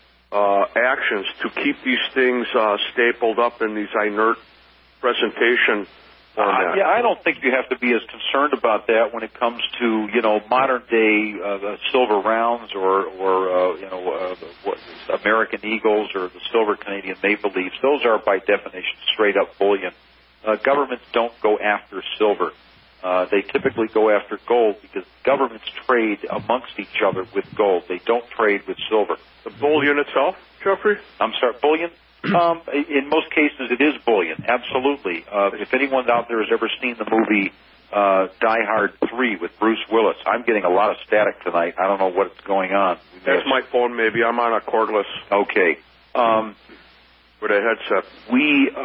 L: uh, actions to keep these things uh, stapled up in these inert presentation.
C: Uh, yeah, I don't think you have to be as concerned about that when it comes to, you know, modern day uh, silver rounds or, or uh, you know, uh, what, American Eagles or the silver Canadian Maple Leafs. Those are by definition straight up bullion. Uh, governments don't go after silver. Uh, they typically go after gold because governments trade amongst each other with gold. They don't trade with silver.
L: The bullion itself, Jeffrey?
C: I'm sorry, bullion? Um, in most cases, it is bullion, absolutely. Uh, if anyone out there has ever seen the movie uh, Die Hard three with Bruce Willis, I'm getting a lot of static tonight. I don't know what's going on.
L: That's my phone, maybe. I'm on a cordless.
C: Okay. Um,
L: with a headset.
C: We uh,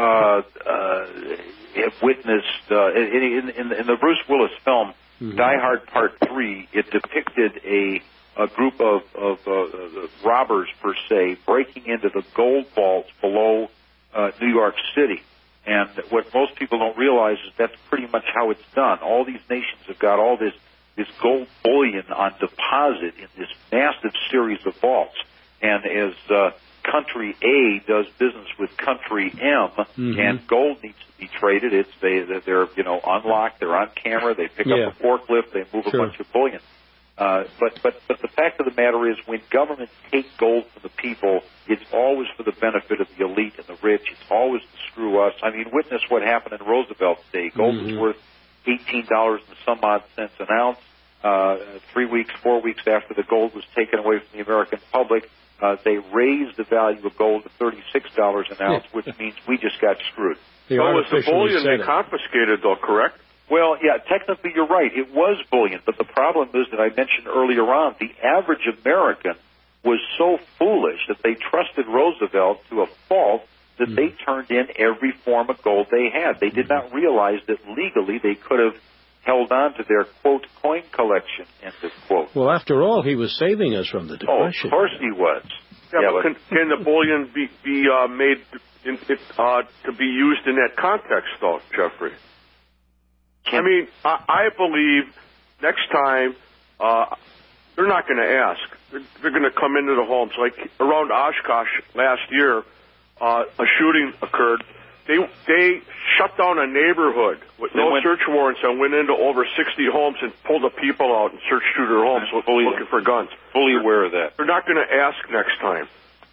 C: uh, have witnessed, uh, in, in, in the Bruce Willis film, mm-hmm. Die Hard Part three, it depicted a... a group of, of uh, robbers, per se, breaking into the gold vaults below uh, New York City. And what most people don't realize is that's pretty much how it's done. All these nations have got all this, this gold bullion on deposit in this massive series of vaults. And as uh, country A does business with country M, mm-hmm. and gold needs to be traded, it's they, they're you know unlocked, they're on camera, they pick yeah. up a forklift, they move sure. a bunch of bullion. Uh, but, but, but the fact of the matter is when governments take gold from the people, it's always for the benefit of the elite and the rich. It's always to screw us. I mean, witness what happened in Roosevelt's day. Gold mm-hmm. was worth eighteen dollars and some odd cents an ounce. Uh, three weeks, four weeks after the gold was taken away from the American public, uh, they raised the value of gold to thirty-six dollars an ounce, which means we just got screwed.
L: So was the bullion they confiscated, though, correct?
C: Well, yeah, technically you're right. It was bullion, but the problem is that I mentioned earlier on, the average American was so foolish that they trusted Roosevelt to a fault that mm. they turned in every form of gold they had. They did not realize that legally they could have held on to their, quote, coin collection, end of quote.
B: Well, after all, he was saving us from the Depression.
C: Oh, of course he was.
L: Yeah,
C: yeah
L: but, but can, can the bullion be, be uh, made in, uh, to be used in that context, though, Jeffrey? I mean, I, I believe next time uh, they're not going to ask. They're, they're going to come into the homes. Like around Oshkosh last year, uh, a shooting occurred. They they shut down a neighborhood with no went, search warrants and went into over sixty homes and pulled the people out and searched through their homes fully, looking for guns.
C: Fully aware of that.
L: They're not going to ask next time.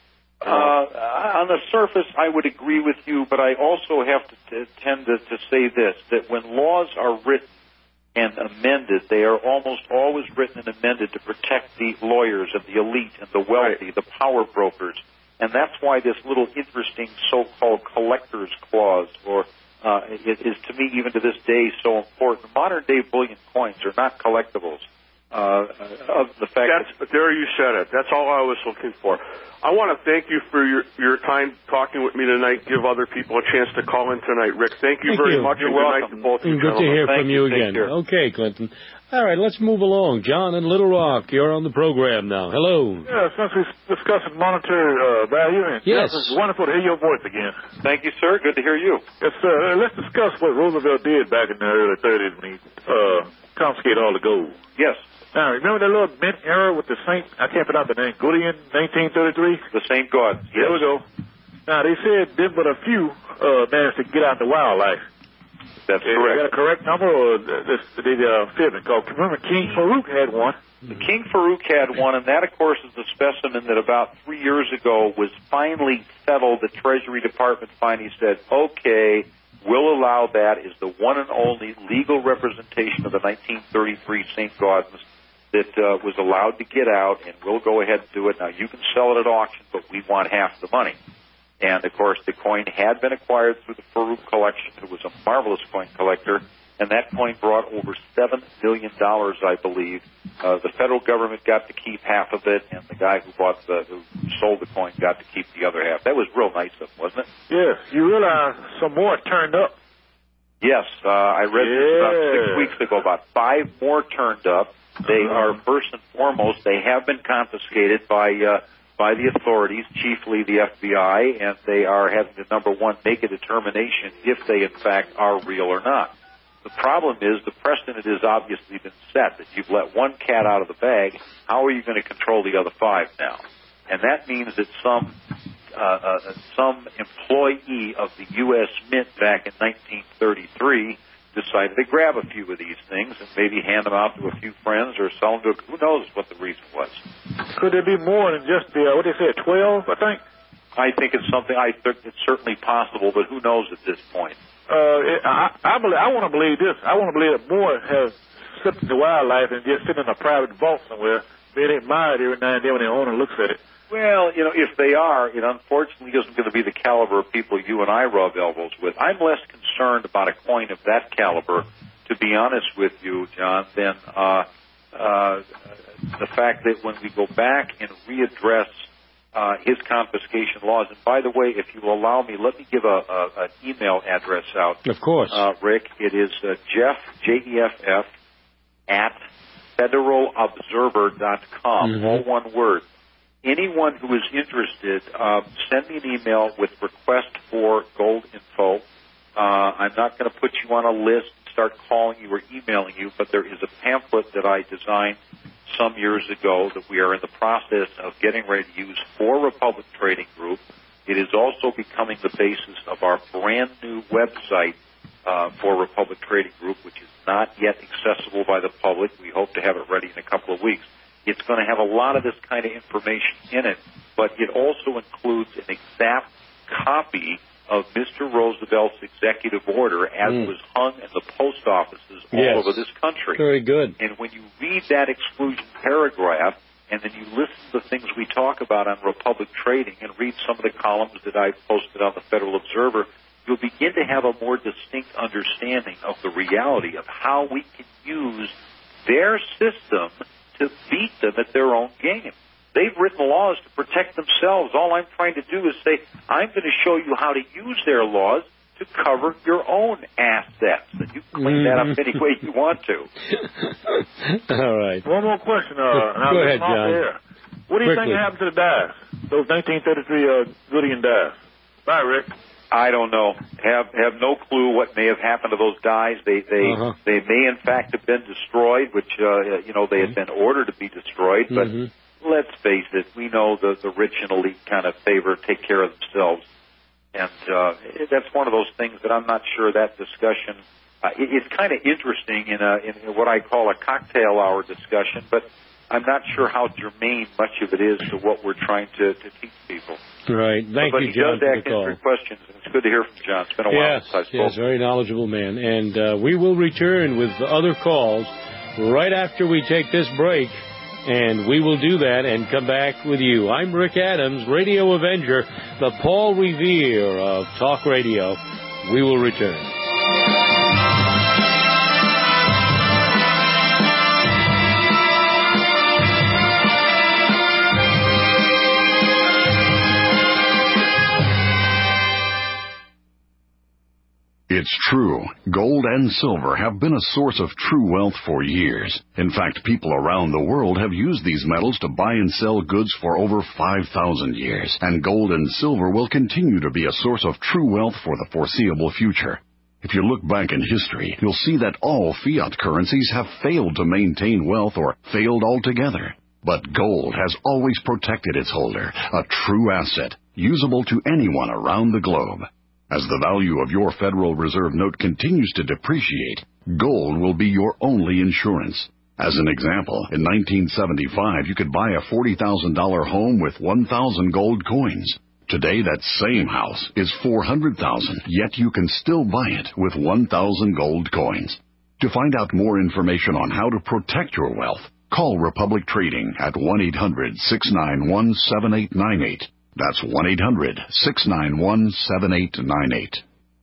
C: Uh, on the surface, I would agree with you, but I also have to t- tend to, to say this, that when laws are written and amended, they are almost always written and amended to protect the lawyers and the elite and the wealthy, right. the power brokers. And that's why this little interesting so-called collector's clause, or uh, it is to me even to this day so important. Modern-day bullion coins are not collectibles. Uh, of the fact
L: that's, that there you said it. That's all I was looking for. I want to thank you for your, your time talking with me tonight. Give other people a chance to call in tonight. Rick, thank you
B: thank
L: very
B: you.
L: much.
B: You're
L: and good
B: welcome.
L: night to both of you.
B: Good to hear
L: thank
B: from you,
L: you
B: again. Okay, Clinton. All right, let's move along. John in Little Rock, you're on the program now. Hello.
M: Yeah, since we're discussing monetary uh, value, and
B: yes,
M: it's wonderful to hear your voice again.
C: Thank you, sir. Good to hear you.
M: Yes, sir. Let's discuss what Roosevelt did back in the early thirties when he uh, confiscated all the gold.
C: Yes.
M: Now, remember that little mint error with the Saint, I can't pronounce the name, Gaudian, nineteen thirty-three?
C: The Saint God. Yes.
M: There we go. Now, they said did but a few uh, managed to get out in the wildlife.
C: That's
M: Is
C: correct.
M: Is that a correct number, or this, they uh, fibbing? Because remember, King Farouk had one.
C: The King Farouk had one, and that, of course, is the specimen that about three years ago was finally settled. The Treasury Department finally said, okay, we'll allow that as the one and only legal representation of the nineteen thirty-three Saint Gaudens that uh, was allowed to get out, and we'll go ahead and do it. Now, you can sell it at auction, but we want half the money. And, of course, the coin had been acquired through the Farouk collection, who was a marvelous coin collector, and that coin brought over seven million dollars, I believe. Uh, the federal government got to keep half of it, and the guy who bought the, who sold the coin got to keep the other half. That was real nice of him, wasn't it?
M: Yes. You realize some more turned up.
C: Yes. Uh, I read
M: yeah.
C: this about six weeks ago. About five more turned up. They are, first and foremost, they have been confiscated by uh, by the authorities, chiefly the F B I, and they are having to, number one, make a determination if they, in fact, are real or not. The problem is the precedent has obviously been set that you've let one cat out of the bag. How are you going to control the other five now? And that means that some uh, uh, some employee of the U S Mint back in nineteen thirty-three decided to grab a few of these things and maybe hand them out to a few friends or sell them to, who knows what the reason was.
M: Could there be more than just the, uh, what they said, twelve, I think?
C: I think it's something, I think it's certainly possible, but who knows at this point.
M: Uh, it, I, I, believe, I want to believe this. I want to believe that more have slipped into wildlife and just sit in a private vault somewhere, being admired every now and then when the owner looks at it.
C: Well, you know, if they are, it unfortunately isn't going to be the caliber of people you and I rub elbows with. I'm less concerned about a coin of that caliber, to be honest with you, John, than uh, uh, the fact that when we go back and readdress uh, his confiscation laws, and by the way, if you will allow me, let me give a, a, an email address out.
B: Of course.
C: Uh, Rick, it is uh, Jeff, J E F F, at federal observer dot com, mm-hmm. all one word. Anyone who is interested, uh, send me an email with request for gold info. Uh, I'm not going to put you on a list, start calling you or emailing you, but there is a pamphlet that I designed some years ago that we are in the process of getting ready to use for Republic Trading Group. It is also becoming the basis of our brand new website uh, for Republic Trading Group, which is not yet accessible by the public. We hope to have it ready in a couple of weeks. It's going to have a lot of this kind of information in it, but it also includes an exact copy of Mister Roosevelt's executive order as mm. was hung in the post offices all
B: yes.
C: over this country.
B: Very good.
C: And when you read that exclusion paragraph, and then you listen to the things we talk about on Republic Trading and read some of the columns that I've posted on the Federal Observer, you'll begin to have a more distinct understanding of the reality of how we can use their system to beat them at their own game. They've written laws to protect themselves. All I'm trying to do is say, I'm going to show you how to use their laws to cover your own assets. And you can clean that up any way you want to.
B: All right.
M: One more question. Uh,
B: Go ahead, John.
M: Here. What do you
B: Quickly.
M: think happened to the dives? Those nineteen thirty-three uh, Goodyear dives. Bye, Rick.
C: I don't know. Have have no clue what may have happened to those dives. They they
B: uh-huh.
C: they may in fact have been destroyed, which uh, you know they had been ordered to be destroyed. But
B: mm-hmm.
C: let's face it, we know the the rich and elite kind of favor take care of themselves, and uh, that's one of those things that I'm not sure that discussion. Uh, it, it's kind of interesting in a in what I call a cocktail hour discussion, but I'm not sure how germane much of it is to what we're trying to, to teach people.
B: Right. Thank
C: but
B: you,
C: he
B: John,
C: does
B: for
C: act
B: the call.
C: answer questions, and it's good to hear from John. It's been a while
B: Yes,
C: since I spoke.
B: yes, very knowledgeable man. And uh, we will return with the other calls right after we take this break, and we will do that and come back with you. I'm Rick Adams, Radio Avenger, the Paul Revere of Talk Radio. We will return.
I: It's true. Gold and silver have been a source of true wealth for years. In fact, people around the world have used these metals to buy and sell goods for over five thousand years. And gold and silver will continue to be a source of true wealth for the foreseeable future. If you look back in history, you'll see that all fiat currencies have failed to maintain wealth or failed altogether. But gold has always protected its holder, a true asset, usable to anyone around the globe. As the value of your Federal Reserve note continues to depreciate, gold will be your only insurance. As an example, in nineteen seventy-five, you could buy a forty thousand dollars home with one thousand gold coins. Today, that same house is four hundred thousand dollars, yet you can still buy it with one thousand gold coins. To find out more information on how to protect your wealth, call Republic Trading at one eight hundred, six nine one, seven eight nine eight. That's one eight hundred, six nine one, seven eight nine eight.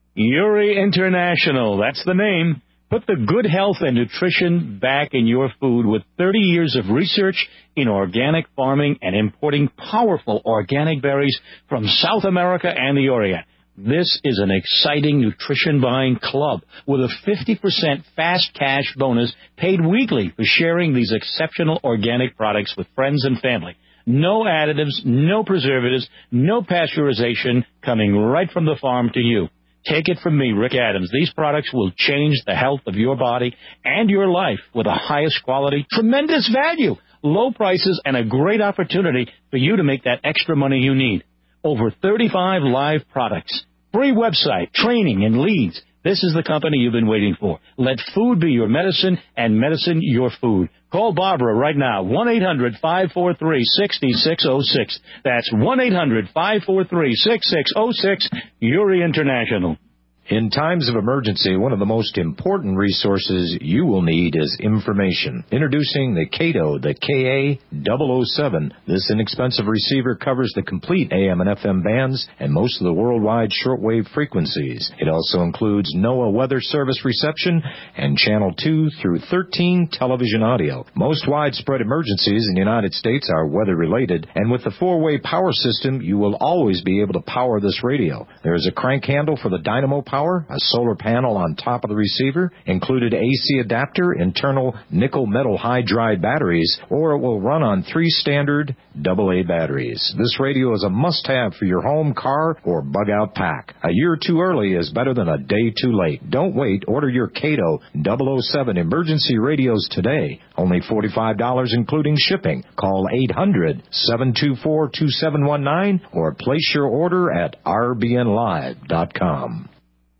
F: Uri International, that's the name. Put the good health and nutrition back in your food with thirty years of research in organic farming and importing powerful organic berries from South America and the Orient. This is an exciting nutrition buying club with a fifty percent fast cash bonus paid weekly for sharing these exceptional organic products with friends and family. No additives, no preservatives, no pasteurization, coming right from the farm to you. Take it from me, Rick Adams. These products will change the health of your body and your life with the highest quality, tremendous value, low prices, and a great opportunity for you to make that extra money you need. Over thirty-five live products, free website, training, and leads. This is the company you've been waiting for. Let food be your medicine and medicine your food. Call Barbara right now, one eight hundred, five four three, six six zero six. That's one eight hundred, five four three, six six zero six, Uri International.
E: In times of emergency, one of the most important resources you will need is information. Introducing the Cato, the K A double oh seven. This inexpensive receiver covers the complete A M and F M bands and most of the worldwide shortwave frequencies. It also includes NOAA Weather Service reception and Channel two through thirteen television audio. Most widespread emergencies in the United States are weather-related, and with the four-way power system, you will always be able to power this radio. There is a crank handle for the dynamo power, a solar panel on top of the receiver, included A C adapter, internal nickel metal hydride batteries, or it will run on three standard double A batteries. This radio is a must-have for your home, car, or bug-out pack. A year too early is better than a day too late. Don't wait. Order your Cato double oh seven emergency radios today. Only forty-five dollars including shipping. Call eight hundred, seven two four, two seven one nine or place your order at r b n live dot com.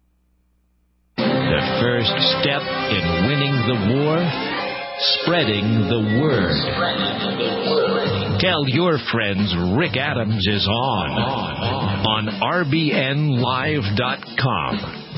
H: The first step in winning the war, spreading the word. Tell your friends Rick Adams is on on r b n live dot com.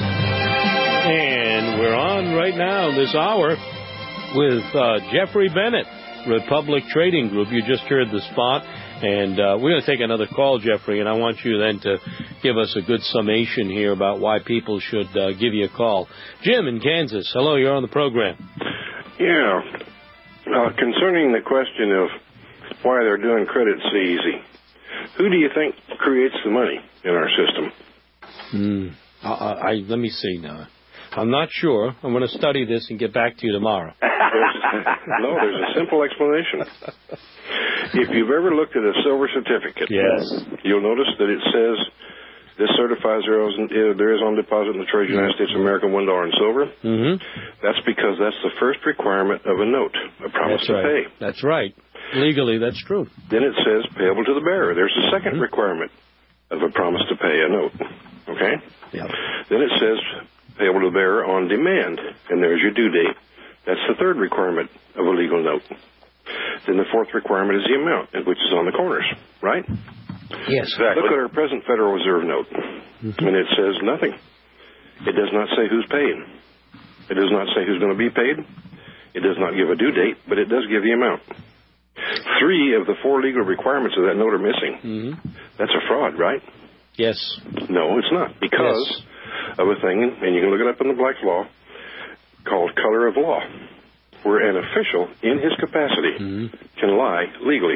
B: And we're on right now this hour with uh, Jeffrey Bennett, Republic Trading Group. You just heard the spot. And uh, we're going to take another call, Jeffrey, and I want you then to give us a good summation here about why people should uh, give you a call. Jim in Kansas. Hello, you're on the program.
N: Yeah. Uh, concerning the question of why they're doing credit so easy, who do you think creates the money in our system?
B: Hmm. I, I, let me see now. I'm not sure. I'm going to study this and get back to you tomorrow.
N: No, there's a simple explanation. If you've ever looked at a silver certificate,
B: yes,
N: you'll notice that it says, this certifies there is, there is on deposit in the Treasury of the United States of America one dollar in silver.
B: Mm-hmm.
N: That's because that's the first requirement of a note, a promise
B: that's
N: to
B: right.
N: pay.
B: That's right. Legally, that's true.
N: Then it says payable to the bearer. There's a second mm-hmm. requirement of a promise to pay, a note. Okay?
B: Yep.
N: Then it says payable to the bearer on demand, and there's your due date. That's the third requirement of a legal note. Then the fourth requirement is the amount, which is on the corners, right?
B: Yes, exactly.
N: Look at our present Federal Reserve note, mm-hmm. and it says nothing. It does not say who's paying. It does not say who's going to be paid. It does not give a due date, but it does give the amount. Three of the four legal requirements of that note are missing.
B: Mm-hmm.
N: That's a fraud, right?
B: Yes.
N: No, it's not, because yes. of a thing, and you can look it up in the Black's Law, called color of law, where an official, in his capacity, mm-hmm. can lie legally.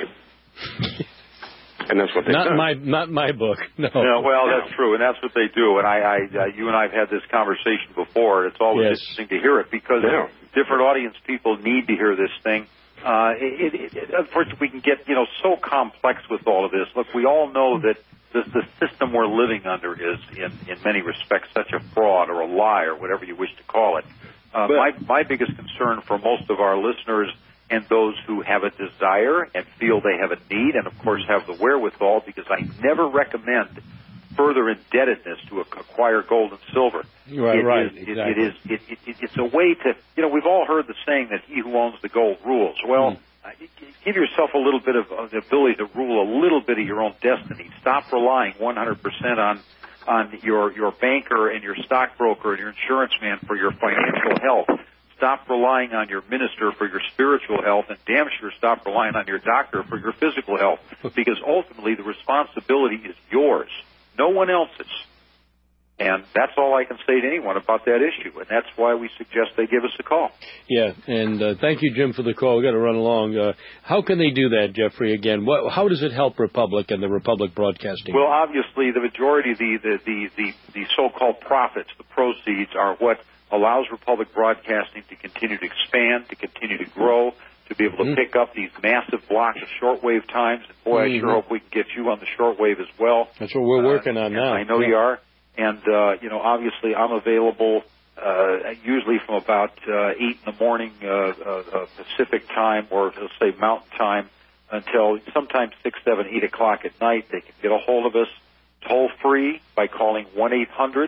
N: And that's what they've
B: not
N: done.
B: My, not my book, no.
C: no well, that's true, and that's what they do. And I, I uh, you and I have had this conversation before. It's always
B: yes.
C: interesting to hear it because
N: yeah.
C: different audience people need to hear this thing. Uh, it, it, it, unfortunately, we can get, you know, so complex with all of this. Look, we all know that the, the system we're living under is, in, in many respects, such a fraud or a lie or whatever you wish to call it. Uh, my, my biggest concern for most of our listeners and those who have a desire and feel they have a need and, of course, have the wherewithal, because I never recommend further indebtedness to acquire gold and silver.
B: Right,
C: it
B: right,
C: is,
B: exactly.
C: it, it is, it, it, it's a way to, you know, we've all heard the saying that he who owns the gold rules. Well, mm. give yourself a little bit of, of the ability to rule a little bit of your own destiny. Stop relying one hundred percent on on your, your banker and your stockbroker and your insurance man for your financial health. Stop relying on your minister for your spiritual health, and damn sure stop relying on your doctor for your physical health, because ultimately the responsibility is yours, no one else's. And that's all I can say to anyone about that issue, and that's why we suggest they give us a call.
B: Yeah, and uh, thank you, Jim, for the call. We've got to run along. Uh, how can they do that, Jeffrey, again? What, how does it help Republic and the Republic Broadcasting?
C: Well, obviously, the majority of the, the, the, the, the so-called profits, the proceeds, are what allows Republic Broadcasting to continue to expand, to continue to grow, to be able to mm-hmm. pick up these massive blocks of shortwave times. And boy, mm-hmm. I sure hope we can get you on the shortwave as well.
B: That's what we're working
C: uh,
B: on now.
C: I know
B: yeah.
C: you are. And, uh, you know, obviously I'm available uh, usually from about uh, eight in the morning uh, uh, Pacific time, or let's say Mountain time, until sometimes six, seven, eight o'clock at night. They can get a hold of us toll-free by calling one eight hundred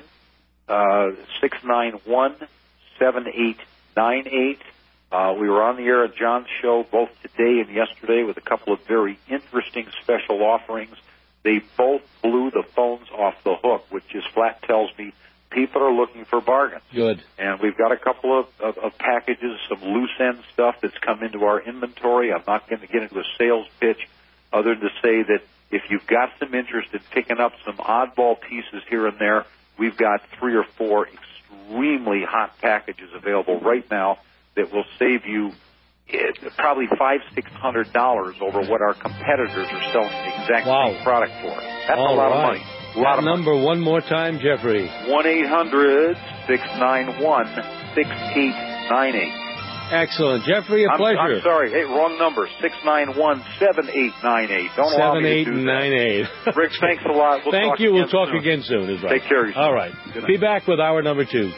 C: six nine one seven eight nine eight. Uh, we were on the air at John's show both today and yesterday with a couple of very interesting special offerings. They both blew the phones off the hook, which just flat tells me people are looking for bargains.
B: Good.
C: And we've got a couple of, of, of packages, some loose-end stuff that's come into our inventory. I'm not going to get into a sales pitch other than to say that if you've got some interest in picking up some oddball pieces here and there, we've got three or four extremely hot packages available right now that will save you It, probably five, six hundred dollars over what our competitors are selling the exact
B: wow.
C: same product for. That's
B: All
C: a lot
B: right.
C: of money. A lot
B: that
C: of
B: number
C: money.
B: one more time, Jeffrey.
C: One eight hundred six nine one six eight nine eight.
B: Excellent, Jeffrey. A
C: I'm,
B: pleasure.
C: I'm sorry. Hey, wrong number. Six nine one seven eight nine eight. Don't allow
B: Seven
C: me
B: eight
C: to do
B: nine
C: that.
B: eight.
C: Rick, thanks a lot. We'll
B: Thank
C: talk
B: you.
C: Again
B: We'll talk
C: soon.
B: again soon. Is right.
C: Take care of yourself.
B: All right. Be back with hour number two.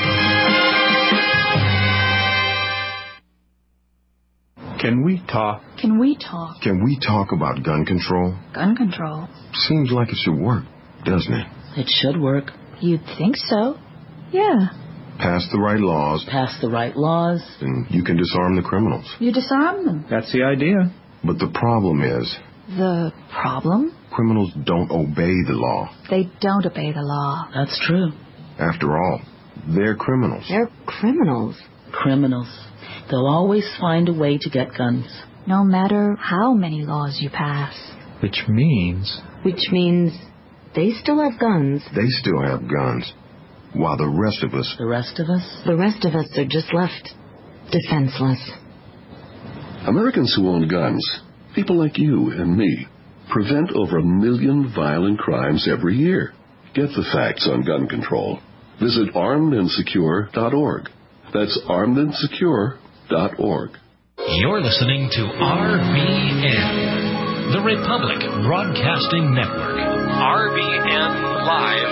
O: Can we talk?
P: Can we talk?
O: Can we talk about gun control?
P: Gun control?
O: Seems like it should work, doesn't it?
P: It should work. You'd think so. Yeah.
O: Pass the right laws.
P: Pass the right laws.
O: And you can disarm the criminals.
P: You disarm them.
K: That's the idea.
O: But the problem is...
P: The problem?
O: Criminals don't obey the law.
P: They don't obey the law. That's true.
O: After all, they're criminals.
P: They're criminals. Criminals. They'll always find a way to get guns. No matter how many laws you pass.
K: Which means...
P: Which means They still have guns.
O: They still have guns. While the rest of us...
P: The rest of us?
Q: The rest of us are just left defenseless.
R: Americans who own guns, people like you and me, prevent over a million violent crimes every year. Get the facts on gun control. Visit armed and secure dot org. That's armed and secure dot org.
H: You're listening to R B N, the Republic Broadcasting Network. R B N Live.